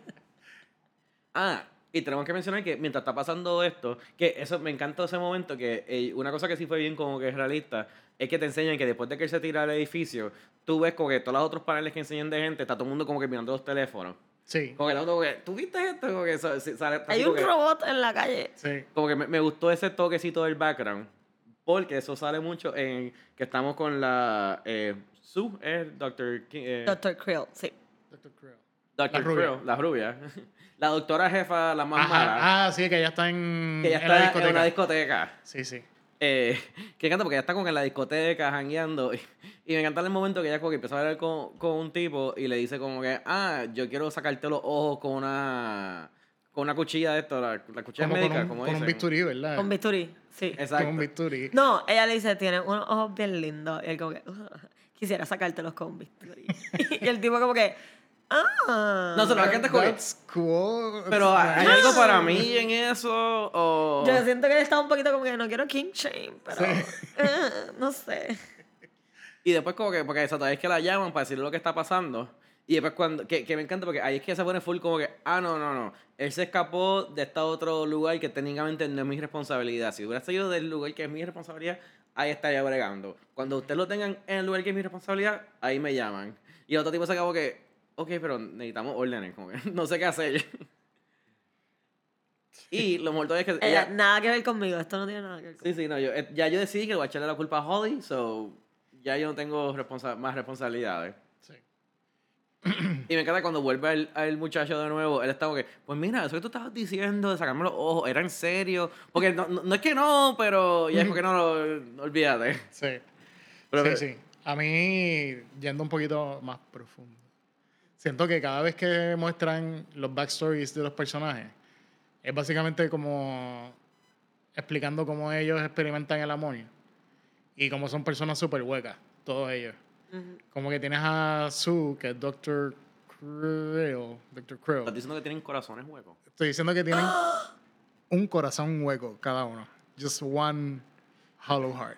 Ah, y tenemos que mencionar que mientras está pasando esto, que eso me encanta ese momento, que eh, una cosa que sí fue bien como que es realista, es que te enseñan que después de que él se tira al edificio, tú ves como que todos los otros paneles que enseñan de gente, está todo el mundo como que mirando los teléfonos. Sí. Como que todo el mundo como que, ¿tú viste esto? Como que eso- sí, sale- así Hay como un que- robot en la calle. Sí. Como que me, me gustó ese toquecito del background. Porque eso sale mucho en que estamos con la eh, Sue, es doctor King, eh, doctor Krill, sí. doctor Krill. doctor La rubia. Krill, la rubia. La doctora jefa, la más mala. Ajá. Ah, sí, que ella está en, Que ella en la está discoteca. en una discoteca. Sí, sí. Eh, que encanta porque ella está como que en la discoteca, jangueando. Y, y me encanta el momento que ella como que empieza a hablar con, con un tipo y le dice como que, ah, yo quiero sacarte los ojos con una con una cuchilla de esto, la, la cuchilla Como con médica, un, como con un dicen. bisturí, ¿verdad? Con bisturí, sí. Exacto. Con un bisturí. No, ella le dice, tiene unos ojos bien lindos. Y él como que, "Ugh, quisiera sacártelos con bisturí". Y el tipo como que, ah. No, se lo va a cantar como que, That's cool. pero ¿hay algo para mí en eso? O... Yo siento que él está un poquito como que no quiero king shame, pero Sí. eh, no sé. Y después como que, porque exacto, ahí es que la llaman para decirle lo que está pasando. Y después cuando, que, que me encanta porque ahí es que se pone full como que, ah, no, no, no. Él se escapó de este otro lugar que técnicamente no es mi responsabilidad. Si hubiera salido del lugar que es mi responsabilidad, ahí estaría bregando. Cuando ustedes lo tengan en el lugar que es mi responsabilidad, ahí me llaman. Y el otro tipo se acabó que, ok, pero necesitamos órdenes, como que no sé qué hacer. Y lo muerto es que Ella, ella... nada que ver conmigo, esto no tiene nada que ver Sí, conmigo. sí, no, yo, eh, ya yo decidí que le voy a echarle la culpa a Holly, so ya yo no tengo responsa- más responsabilidades. Sí. Y me encanta cuando vuelve el, el muchacho de nuevo, él está como que, pues mira, eso que tú estabas diciendo de sacarme los ojos, ¿era en serio? Porque no, no, no es que no, pero ya es porque no, lo- no olvídate. Sí. Pero- sí, sí. A mí, yendo un poquito más profundo, siento que cada vez que muestran los backstories de los personajes, es básicamente como explicando cómo ellos experimentan el amor y cómo son personas súper huecas, todos ellos. Ujú. Como que tienes a Sue, que es doctor Krill. doctor Krill. Estás diciendo que tienen corazones huecos. Estoy diciendo que tienen un corazón hueco cada uno. Just one hollow heart.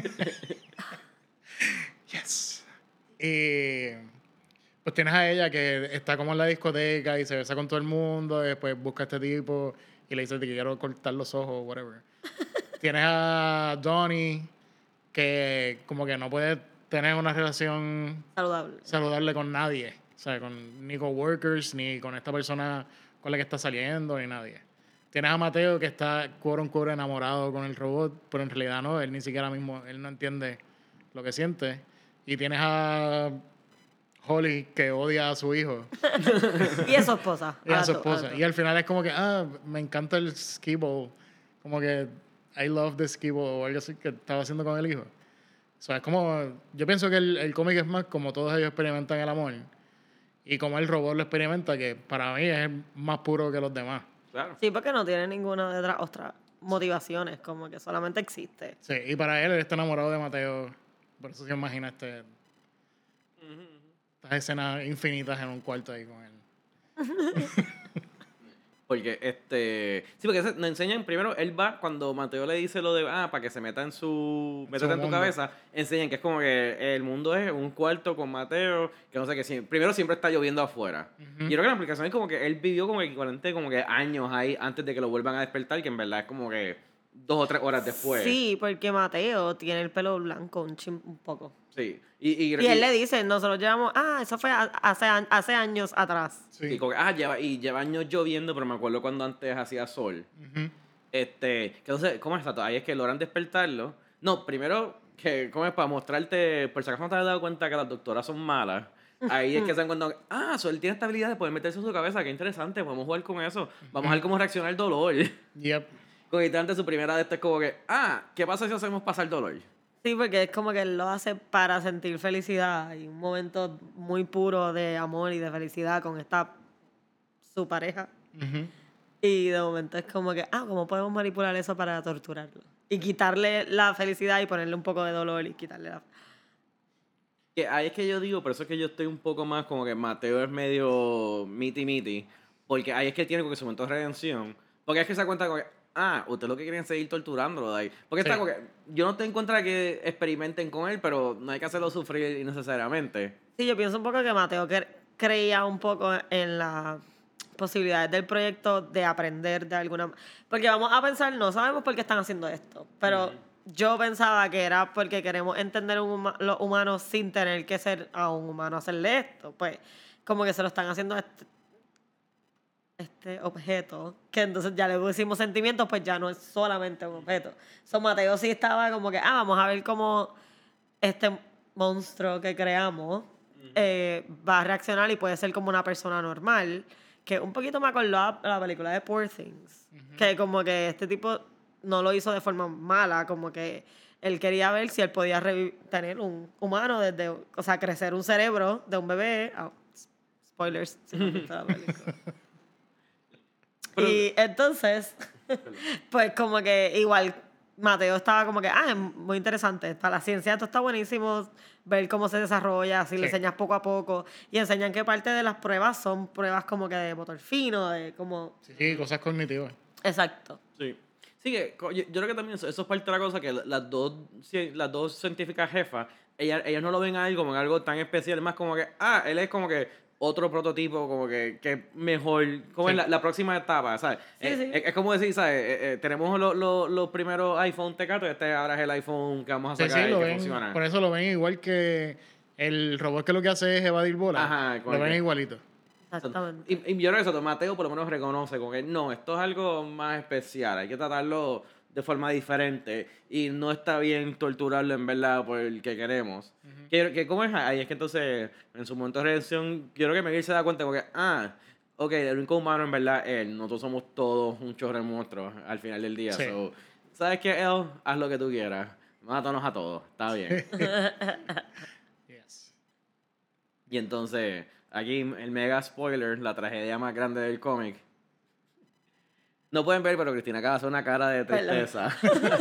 Yes. Y pues tienes a ella que está como en la discoteca y se besa con todo el mundo, y después busca a este tipo y le dice que quiero cortar los ojos, whatever. Tienes a Donnie, que como que no puede tener una relación Saludable. saludable con nadie. O sea, con, ni con workers, ni con esta persona con la que está saliendo, ni nadie. Tienes a Mateo, que está quote unquote enamorado con el robot, pero en realidad no, él ni siquiera mismo, él no entiende lo que siente. Y tienes a Holly, que odia a su hijo Y a su esposa. y a las su dos, esposa. las dos. Y al final es como que, ah, me encanta el ski ball. Como que, I love the ski ball, o algo así que estaba haciendo con el hijo. O sea, es como, yo pienso que el, el cómic es más como todos ellos experimentan el amor. Y como el robot lo experimenta, que para mí es más puro que los demás. Claro. Sí, porque no tiene ninguna de las otras motivaciones, como que solamente existe. Sí, y para él, él está enamorado de Mateo. Por eso se imagina este, estas escenas infinitas en un cuarto ahí con él. Porque, este... Sí, porque se- nos enseñan, primero, él va, cuando Mateo le dice lo de, ah, para que se meta en su... Métete en tu mundo. cabeza, enseñan que es como que el mundo es un cuarto con Mateo, que no sé qué, sí, primero siempre está lloviendo afuera. Y yo creo que la aplicación es como que él vivió como equivalente como que años ahí antes de que lo vuelvan a despertar, que en verdad es como que dos o tres horas después. Sí, porque Mateo tiene el pelo blanco un, chim- un poco. Sí. Y, y, Y él le dice, nosotros llevamos, ah, eso fue a- hace, a- hace años atrás. Sí. y como que, ah, lleva, y lleva años lloviendo, pero me acuerdo cuando antes hacía sol. Ujú. Este, que entonces, ¿cómo es exacto? Ahí es que logran despertarlo. No, primero, que, ¿cómo es? Para mostrarte, por si acaso no te has dado cuenta que las doctoras son malas. Ahí es que se dan cuenta, ah, so, él tiene esta habilidad de poder meterse en su cabeza, qué interesante, podemos jugar con eso. Vamos a ver cómo reacciona el dolor. Yep. Con literalmente su primera de esto es como que, ah, ¿qué pasa si hacemos pasar dolor? Sí, porque es como que él lo hace para sentir felicidad y un momento muy puro de amor y de felicidad con esta su pareja. Ujú. Y de momento es como que, ah, ¿cómo podemos manipular eso para torturarlo? Y quitarle la felicidad y ponerle un poco de dolor y quitarle la... Que ahí es que yo digo, por eso es que yo estoy un poco más como que Mateo es medio miti miti, porque ahí es que tiene como que su momento de redención, porque es que se da cuenta como que, ah, ustedes lo que quieren es seguir torturándolo de ahí. Porque Sí. está como que, yo no estoy en contra de que experimenten con él, pero no hay que hacerlo sufrir innecesariamente. Sí, yo pienso un poco que Mateo cre- creía un poco en las posibilidades del proyecto de aprender de alguna... Porque vamos a pensar, no sabemos por qué están haciendo esto, pero yo pensaba que era porque queremos entender un huma- los humanos sin tener que ser a un humano hacerle esto. Pues como que se lo están haciendo a este, este objeto, que entonces ya le pusimos sentimientos, pues ya no es solamente un objeto. So, Mateo sí estaba como que, ah, vamos a ver cómo este monstruo que creamos eh, va a reaccionar y puede ser como una persona normal, que un poquito me acordó a la película de Poor Things, que como que este tipo no lo hizo de forma mala, como que él quería ver si él podía revi- tener un humano desde, o sea, crecer un cerebro de un bebé. Ah, spoilers, si no han visto la película. Pero- Y entonces, pues como que igual Mateo estaba como que, ah, es muy interesante. Para la ciencia esto está buenísimo, ver cómo se desarrolla, así le Sí. enseñas poco a poco. Y enseñan que parte de las pruebas son pruebas como que de motor fino, de como... Sí, sí, cosas cognitivas. Exacto. Sí. Sí, que co- yo, yo creo que también eso, eso es parte de la cosa, que la- las dos, ci- las dos científicas jefas, ellas, ellas no lo ven a él como en algo tan especial, es más como que, ah, él es como que otro prototipo, como que, que mejor, como Sí. en la, la próxima etapa, ¿sabes? Sí, Eh, sí. Es, es como decir, ¿sabes? Eh, eh, tenemos los los- los primeros iPhone Tecato, este ahora es el iPhone que vamos a Sí, sacar sí, y lo que ven, funciona. por eso lo ven igual que el robot que lo que hace es evadir bolas. Ajá, con lo el ven que- igualito. Exactamente. Y, y yo creo que eso, Mateo por lo menos reconoce como que no, esto es algo más especial, hay que tratarlo de forma diferente y no está bien torturarlo en verdad por el que queremos. que, que ¿Cómo es ahí? Es que entonces, en su momento de redención, yo creo que Miguel se da cuenta como que, ah, ok, el único humano en verdad es él, nosotros somos todos un chorro de monstruos al final del día. Sí. So, ¿sabes qué, él? Haz lo que tú quieras, mátanos a todos, está bien. Y entonces, aquí el mega spoiler, la tragedia más grande del cómic. No pueden ver, pero Cristina acaba de hacer una cara de tristeza.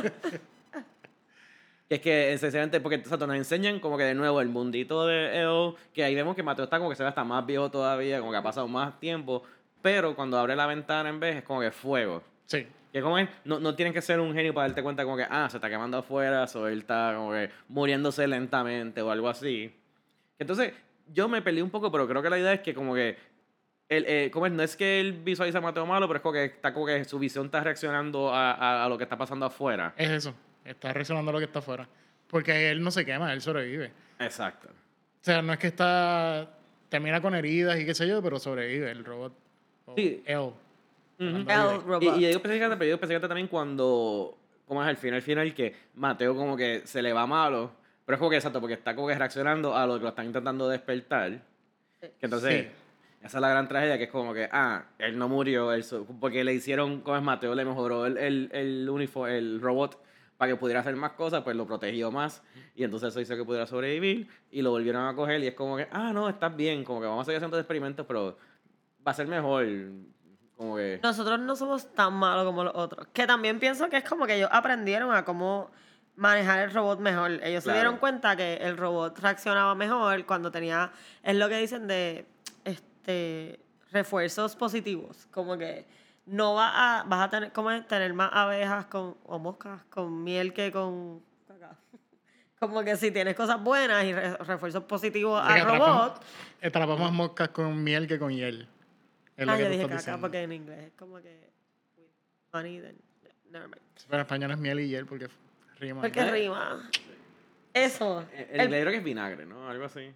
Que es que, esencialmente, porque o sea, nos enseñan como que de nuevo el mundito de E O, que ahí vemos que Mateo está como que se ve hasta más viejo todavía, como que ha pasado más tiempo, pero cuando abre la ventana en vez es como que fuego. Sí. Que como es, no, no tienes que ser un genio para darte cuenta como que, ah, se está quemando afuera, o él está como que muriéndose lentamente o algo así. Entonces, yo me perdí un poco, pero creo que la idea es que como que, el, eh, como es, no es que él visualiza a Mateo malo, pero es como que está como que su visión está reaccionando a, a, a lo que está pasando afuera. Es eso. Está reaccionando a lo que está afuera. Porque él no se quema, él sobrevive. Exacto. O sea, no es que está... Termina con heridas y qué sé yo, pero sobrevive el robot. O Sí. Él. Ujú. Hablando El de- robot. Y, y yo digo específicamente, pero yo digo específicamente también cuando, como es al final, al final, que Mateo como que se le va malo, pero es como que exacto, porque está como que reaccionando a lo que lo están intentando despertar. Que entonces, Sí. esa es la gran tragedia, que es como que, ah, él no murió, él so- porque le hicieron, como es Mateo, le mejoró el, el, el, uniforme, el robot para que pudiera hacer más cosas, pues lo protegió más, y entonces eso hizo que pudiera sobrevivir, y lo volvieron a coger, y es como que, ah, no, estás bien, como que vamos a seguir haciendo experimentos, pero va a ser mejor, como que... Nosotros no somos tan malos como los otros. Que también pienso que es como que ellos aprendieron a cómo manejar el robot mejor. Ellos se Claro. dieron cuenta que el robot reaccionaba mejor cuando tenía, es lo que dicen de este refuerzos positivos. Como que no va a, vas a tener, como es, tener más abejas con, o moscas con miel que con caca. Como que si tienes cosas buenas y re- refuerzos positivos O sea, que al atrapamos- robot. Atrapamos más moscas con miel que con hiel. Es lo Ah, que yo tú dije estás caca diciendo. porque en inglés es como que with honey, then never mind. Pero en español es miel y hiel porque rima. Porque ¿Eh? rima. Eso. El, el El- inglés creo que es vinagre, ¿no? Algo así.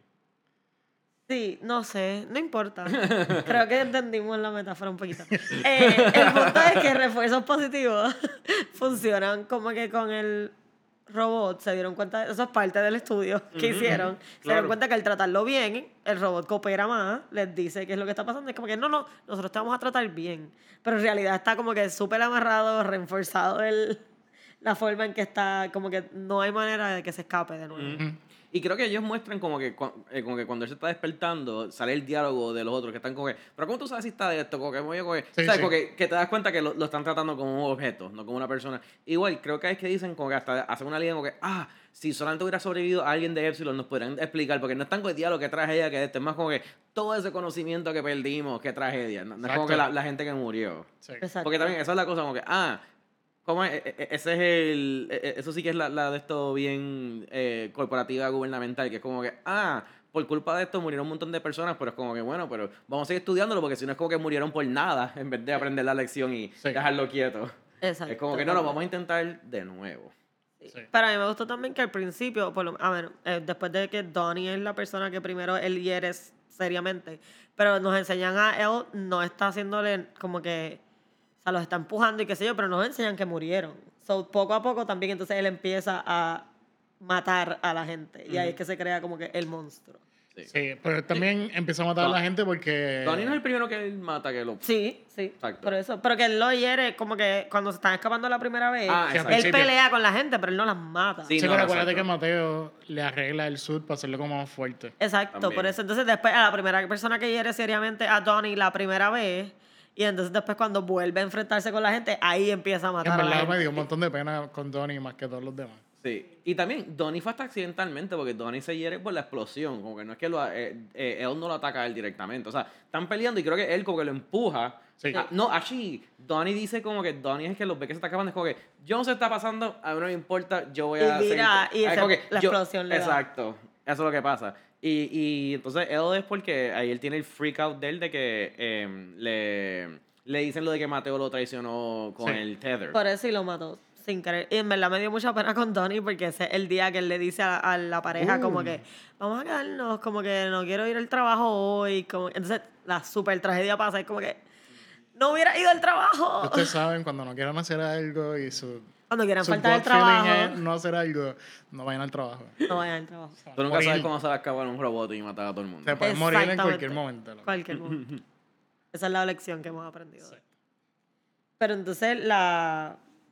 sí, no sé, no importa. Creo que entendimos la metáfora un poquito. Eh, el punto es que refuerzos positivos funcionan como que con el robot. Se dieron cuenta, eso es parte del estudio que Ujú, hicieron. ujú, Se claro. dieron cuenta que al tratarlo bien, el robot coopera más, les dice qué es lo que está pasando. Es como que no, no, nosotros te vamos a tratar bien. Pero en realidad está como que súper amarrado, reforzado el, la forma en que está, como que no hay manera de que se escape de nuevo. Ujú. Y creo que ellos muestran como que, cu- eh, como que cuando él se está despertando, sale el diálogo de los otros que están como que, pero ¿cómo tú sabes si está de esto? Como que, como que, Sí, ¿sabes? sí. Como que, que te das cuenta que lo, lo están tratando como un objeto, no como una persona. Igual, creo que es que dicen como que hasta hacen una línea como que, ah, si solamente hubiera sobrevivido alguien de Epsilon, nos podrían explicar, porque no es tan con el diálogo, qué tragedia que esto, es más como que todo ese conocimiento que perdimos, qué tragedia. No, no es como Exacto. que la, la gente que murió. Sí. Exacto. Porque también esa es la cosa, como que, ah, ¿cómo es? E- e- Ese es el. e- e- Eso sí que es la, la de esto bien eh, corporativa gubernamental, que es como que, ah, por culpa de esto murieron un montón de personas, pero es como que, bueno, pero vamos a seguir estudiándolo porque si no es como que murieron por nada en vez de aprender la lección y Sí. dejarlo quieto. Exacto. Es como que no, lo vamos a intentar de nuevo. Sí. Sí. Pero a mí me gustó también que al principio, por lo, a ver, eh, después de que Donnie es la persona que primero él hiere seriamente, pero nos enseñan a él, no está haciéndole como que, o sea, los está empujando y qué sé yo, pero nos enseñan que murieron. So, poco a poco también entonces él empieza a matar a la gente y ahí es que se crea como que el monstruo. Sí. Sí, pero también empezó a matar a la Don- gente porque... Donnie no es el primero que él mata, que lo. Sí, sí, Exacto. por eso. Pero que él lo hiere como que cuando se están escapando la primera vez, Ah, Sí, al exacto. él principio. pelea con la gente, pero él no las mata. Sí, Sí, no, pero no, acuérdate exacto. que Mateo le arregla el suit para hacerlo como más fuerte. Exacto, También. por eso entonces después a la primera persona que hiere seriamente a Donnie la primera vez y entonces después cuando vuelve a enfrentarse con la gente, ahí empieza a En matar a la verdad me gente. dio un montón de pena con Donnie más que todos los demás. Sí, y también Donnie fue hasta accidentalmente porque Donnie se hiere por la explosión, como que no es que lo, eh, eh, él no lo ataca a él directamente, o sea, están peleando y creo que él como que lo empuja. Sí. Ah, no, así, Donnie dice como que Donnie es que los ve que se está acabando, es como que yo no sé qué está pasando, a mí no me importa, yo voy Y a mira, seguir. y Ah, es ese- como que la yo- explosión le da. Exacto, eso es lo que pasa. Y, y entonces él es porque ahí él tiene el freak out de él de que eh, le, le dicen lo de que Mateo lo traicionó con Sí. el tether. Por eso y lo mató sin querer. Y en verdad me dio mucha pena con Donnie porque ese es el día que él le dice a, a la pareja como Uh. que vamos a quedarnos, como que no quiero ir al trabajo hoy. Como... Entonces la super tragedia pasa, es como que no hubiera ido al trabajo. Ustedes saben, cuando no quieran hacer algo y su, Cuando quieran su faltar al gut feeling trabajo, es no hacer algo, no vayan al trabajo. no vayan al trabajo. Tú nunca Morir. sabes cómo se va a acabar un robot y matar a todo el mundo. Se pueden morir en Exactamente. cualquier momento. loco. Cualquier momento. Esa es la lección que hemos aprendido. Pero entonces la...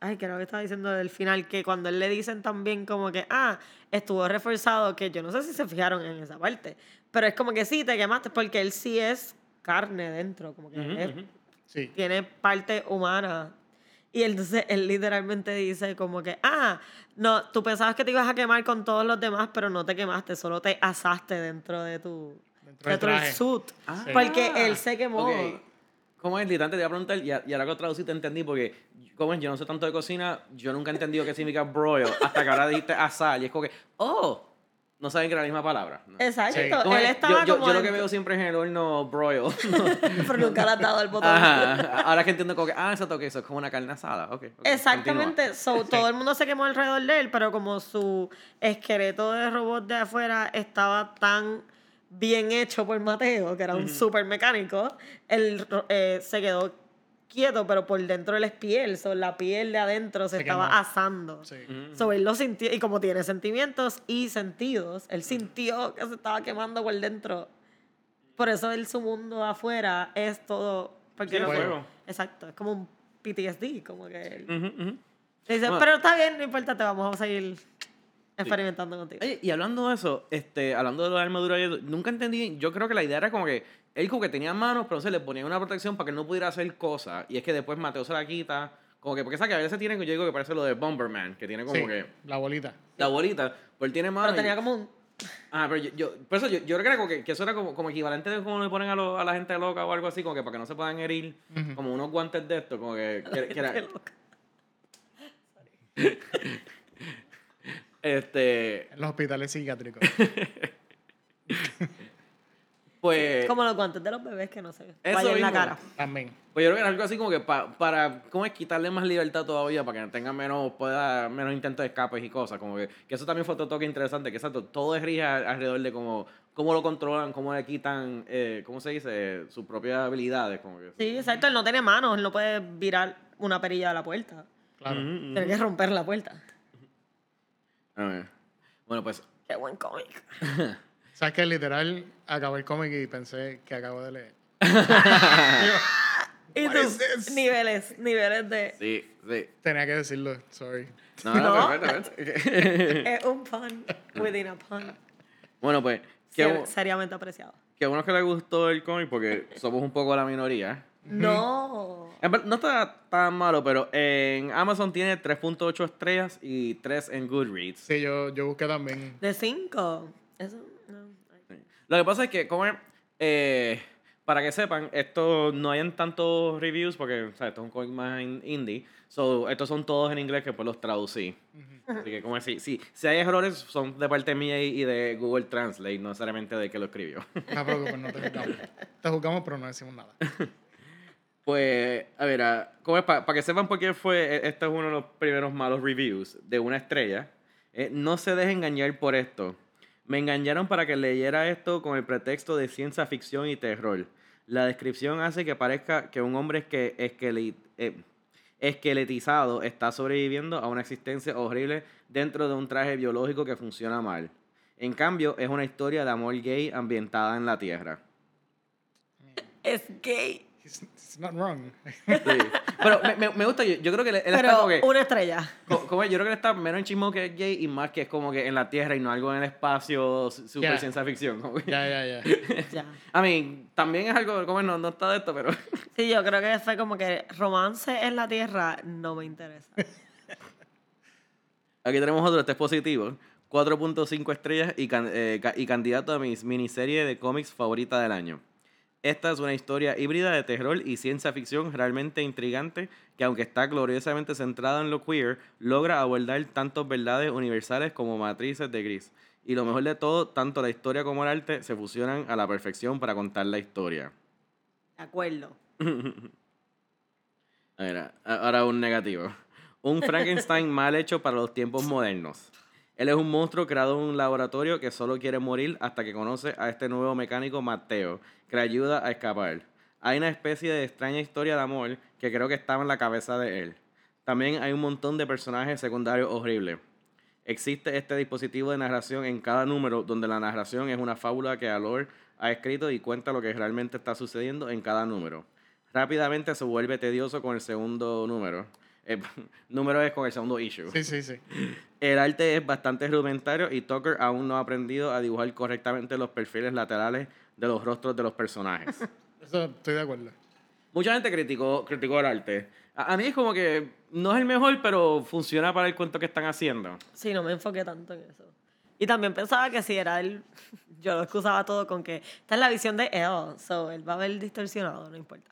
Ay, creo que estaba diciendo del final, que cuando él le dicen también como que, ah, estuvo reforzado, que yo no sé si se fijaron en esa parte, pero es como que sí, te quemaste, porque él sí es carne dentro, como que él es- Sí. tiene parte humana. Y entonces él literalmente dice como que, ah, no, tú pensabas que te ibas a quemar con todos los demás, pero no te quemaste, solo te asaste dentro de tu, Dentro del dentro del traje. suit. Ah, Porque él se quemó. ok. ¿Cómo es? Literalmente te iba a preguntar, y, a- y ahora que traducí te entendí, porque como es, yo no sé tanto de cocina, yo nunca he entendido qué significa broil, hasta que ahora dijiste asar, y es como que, oh, no saben que era la misma palabra. ¿no? Exacto, Sí. ¿Cómo él es? estaba yo, yo, como yo lo que dentro- veo siempre es en el horno broil. pero nunca le has dado el botón. Ajá. Ahora que entiendo como que, ah, eso toque eso, es como una carne asada. Okay, ok, Exactamente, so, todo el mundo se quemó alrededor de él, pero como su esqueleto de robot de afuera estaba tan bien hecho por Mateo, que era un super mecánico, él eh, se quedó quieto, pero por dentro él es piel, so, la piel de adentro se, Se estaba quemó. asando. Sí. So, él lo sintió, y como tiene sentimientos y sentidos, él sintió que se estaba quemando por dentro. Por eso él, su mundo afuera es todo. Porque Sí, no- fuego. Exacto, es como un P T S D, como que él. Ujú, ujú. Le dice, Bueno. pero está bien, no importa, te vamos a seguir experimentando contigo. Oye, y hablando de eso, este, hablando de la armadura, y eso, nunca entendí, yo creo que la idea era como que él como que tenía manos, pero se le ponía una protección para que él no pudiera hacer cosas. Y es que después Mateo se la quita, como que, porque sabes que a veces tiene, yo digo que parece lo de Bomberman, que tiene como Sí, que la bolita. la bolita, pues él tiene manos. Pero tenía y- como un. Ah, pero yo, yo, por eso yo, yo creo que, era como que, que eso era como, como equivalente de como le ponen a, lo- a la gente loca o algo así, como que para que no se puedan herir, Ujú. como unos guantes de esto, como que, que, que era, Qué loca. este, En los hospitales psiquiátricos. pues, Como los guantes de los bebés que no se Eso vayan en la mismo. cara. También. pues yo creo que era algo así como que pa- para, ¿cómo es? Quitarle más libertad todavía, para que tengan menos, pueda, menos intentos de escapes y cosas, como que, que eso también fue otro toque interesante, que exacto, todo es rige a- alrededor de cómo, cómo lo controlan, cómo le quitan, eh, ¿cómo se dice? Sus propias habilidades, como que. Sí, exacto, él no tiene manos, él no puede virar una perilla de la puerta. Claro. Ujú, ujú. Tiene que romper la puerta. A ver. Bueno, pues, Qué buen cómic. ¿Sabes qué? Literal, acabé el cómic y pensé que acabo de leer. Y What tus is this? niveles, niveles de. sí, sí. Tenía que decirlo, sorry. No, no, No. perfecto, perfecto. Es un pun within a pun. Bueno, pues, qué, Ser- bu- seriamente apreciado. qué bueno que le gustó el cómic porque somos un poco la minoría. No. En ver- No está tan malo, pero en Amazon tiene tres punto ocho estrellas y tres en Goodreads. Sí, yo, yo busqué también. De cinco. Eso. No. Lo que pasa es que, como es, eh, para que sepan, esto no hay en tantos reviews porque, o sea, esto es un cómic más in- indie. So, estos son todos en inglés que pues los traducí. Así que, como decir, si, si hay errores, son de parte mía y y de Google Translate, no necesariamente de que lo escribió. No te preocupes, no te juzgamos. Te juzgamos, pero no decimos nada. Pues, a ver, ah, como es, para que sepan por qué fue, e- este es uno de los primeros malos reviews de una estrella. Eh, no se deje engañar por esto. Me engañaron para que leyera esto con el pretexto de ciencia ficción y terror. La descripción hace que parezca que un hombre esque- esqueli- eh, esqueletizado está sobreviviendo a una existencia horrible dentro de un traje biológico que funciona mal. En cambio, es una historia de amor gay ambientada en la Tierra. Es gay. It's, it's not wrong. Sí. Pero me, me- me gusta, yo, yo creo que él, él está Pero como que... una estrella. Co- Como, yo creo que él está menos en chismo que es gay y más que es como que en la Tierra y no algo en el espacio su- super Ya. ciencia ficción. Como que- Ya, ya, ya. Ya. A mí, también es algo, como no, no está de esto, pero... Sí, yo creo que fue como que romance en la tierra no me interesa. Aquí tenemos otro, este es positivo. cuatro punto cinco estrellas y, can- eh, ca- y candidato a mi miniserie de cómics favorita del año. Esta es una historia híbrida de terror y ciencia ficción realmente intrigante que, aunque está gloriosamente centrada en lo queer, logra abordar tantas verdades universales como matrices de gris. Y lo mejor de todo, tanto la historia como el arte se fusionan a la perfección para contar la historia. De acuerdo. A ver, a- ahora un negativo. Un Frankenstein mal hecho para los tiempos modernos. Él es un monstruo creado en un laboratorio que solo quiere morir hasta que conoce a este nuevo mecánico Mateo, que le ayuda a escapar. Hay una especie de extraña historia de amor que creo que estaba en la cabeza de él. También hay un montón de personajes secundarios horribles. Existe este dispositivo de narración en cada número, donde la narración es una fábula que Alor ha escrito y cuenta lo que realmente está sucediendo en cada número. Rápidamente se vuelve tedioso con el segundo número. El número es con el segundo issue. Sí, sí, sí. El arte es bastante rudimentario y Tucker aún no ha aprendido a dibujar correctamente los perfiles laterales de los rostros de los personajes. Eso estoy de acuerdo. Mucha gente criticó, criticó el arte. A, a mí es como que no es el mejor, pero funciona para el cuento que están haciendo. Sí, no me enfoqué tanto en eso. Y también pensaba que si era él, yo lo excusaba todo con que esta es la visión de él, so él va a ver distorsionado, no importa.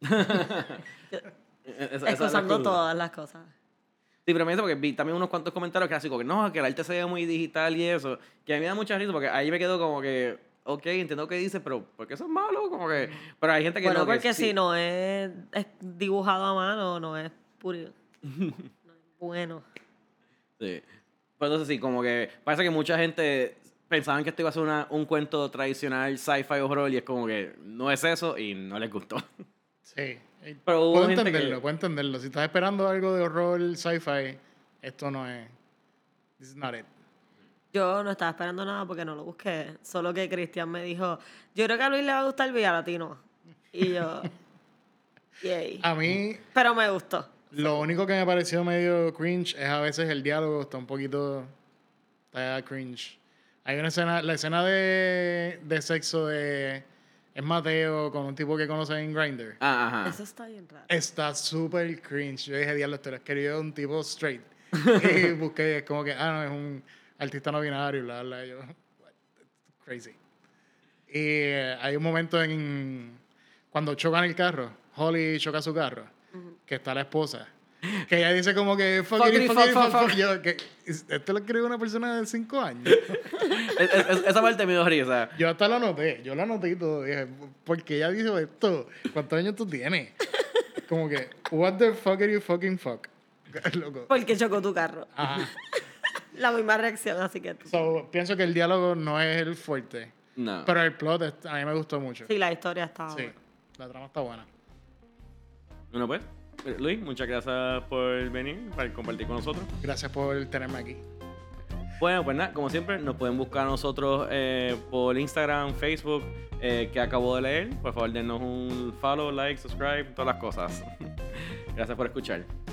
Yo, Esa- esa es la excusando excusa. todas las cosas. Sí, pero me dice porque vi también unos cuantos comentarios clásicos que no, que el arte se ve muy digital y eso. Que a mí me da mucha risa porque ahí me quedo como que, ok, entiendo lo que dice, pero ¿por qué eso es malo? Como que, pero hay gente que Bueno, no. que porque sí. si no es, es dibujado a mano, no es puro. No es bueno. Sí. Pero entonces sí, como que parece que mucha gente pensaban que esto iba a ser una, un cuento tradicional, sci-fi horror, y es como que no es eso y no les gustó. Sí. Pero hubo puedo gente entenderlo, que- puedo entenderlo. Si estás esperando algo de horror, sci-fi, esto no es. This is not it. Yo no estaba esperando nada porque no lo busqué. Solo que Cristian me dijo, yo creo que a Luis le va a gustar Villa Latino. Y yo, yay. A mí, Pero me gustó. lo único que me pareció medio cringe es a veces el diálogo, está un poquito. Está cringe. Hay una escena, la escena de, de sexo de. Es Mateo con un tipo que conoce en Grindr. Ah, ajá. Eso está bien raro. Está súper cringe. Yo dije, diablo, esto lo querido un tipo straight. Y busqué, es como que, ah, no, es un artista no binario, bla, bla. Y yo, what? Crazy. Y eh, hay un momento en. Cuando chocan el carro, Holly choca su carro, que está la esposa. Que ella dice como que fuck it, Fuckity, fuck fuck, it, fuck, fuck, fuck. fuck. Yo, que, esto lo escribe una persona de cinco años. Es- es- esa parte me dio risa. Yo hasta lo anoté, yo lo anoté y todo. Dije, ¿por qué ella dijo esto? ¿Cuántos años tú tienes? Como que, what the fuck are you fucking fuck? Loco. Porque chocó tu carro. Ajá. La misma reacción, así que tú. So, pienso que el diálogo no es el fuerte. No. Pero el plot es- a mí me gustó mucho. Sí, la historia está Sí, buena. la trama está buena. Bueno, pues, Luis, muchas gracias por venir, para compartir con nosotros. Gracias por tenerme aquí. Bueno, pues nada, como siempre, nos pueden buscar a nosotros eh, por Instagram, Facebook, eh, que acabo de leer. Por favor, denos un follow, like, subscribe, todas las cosas. Gracias por escuchar.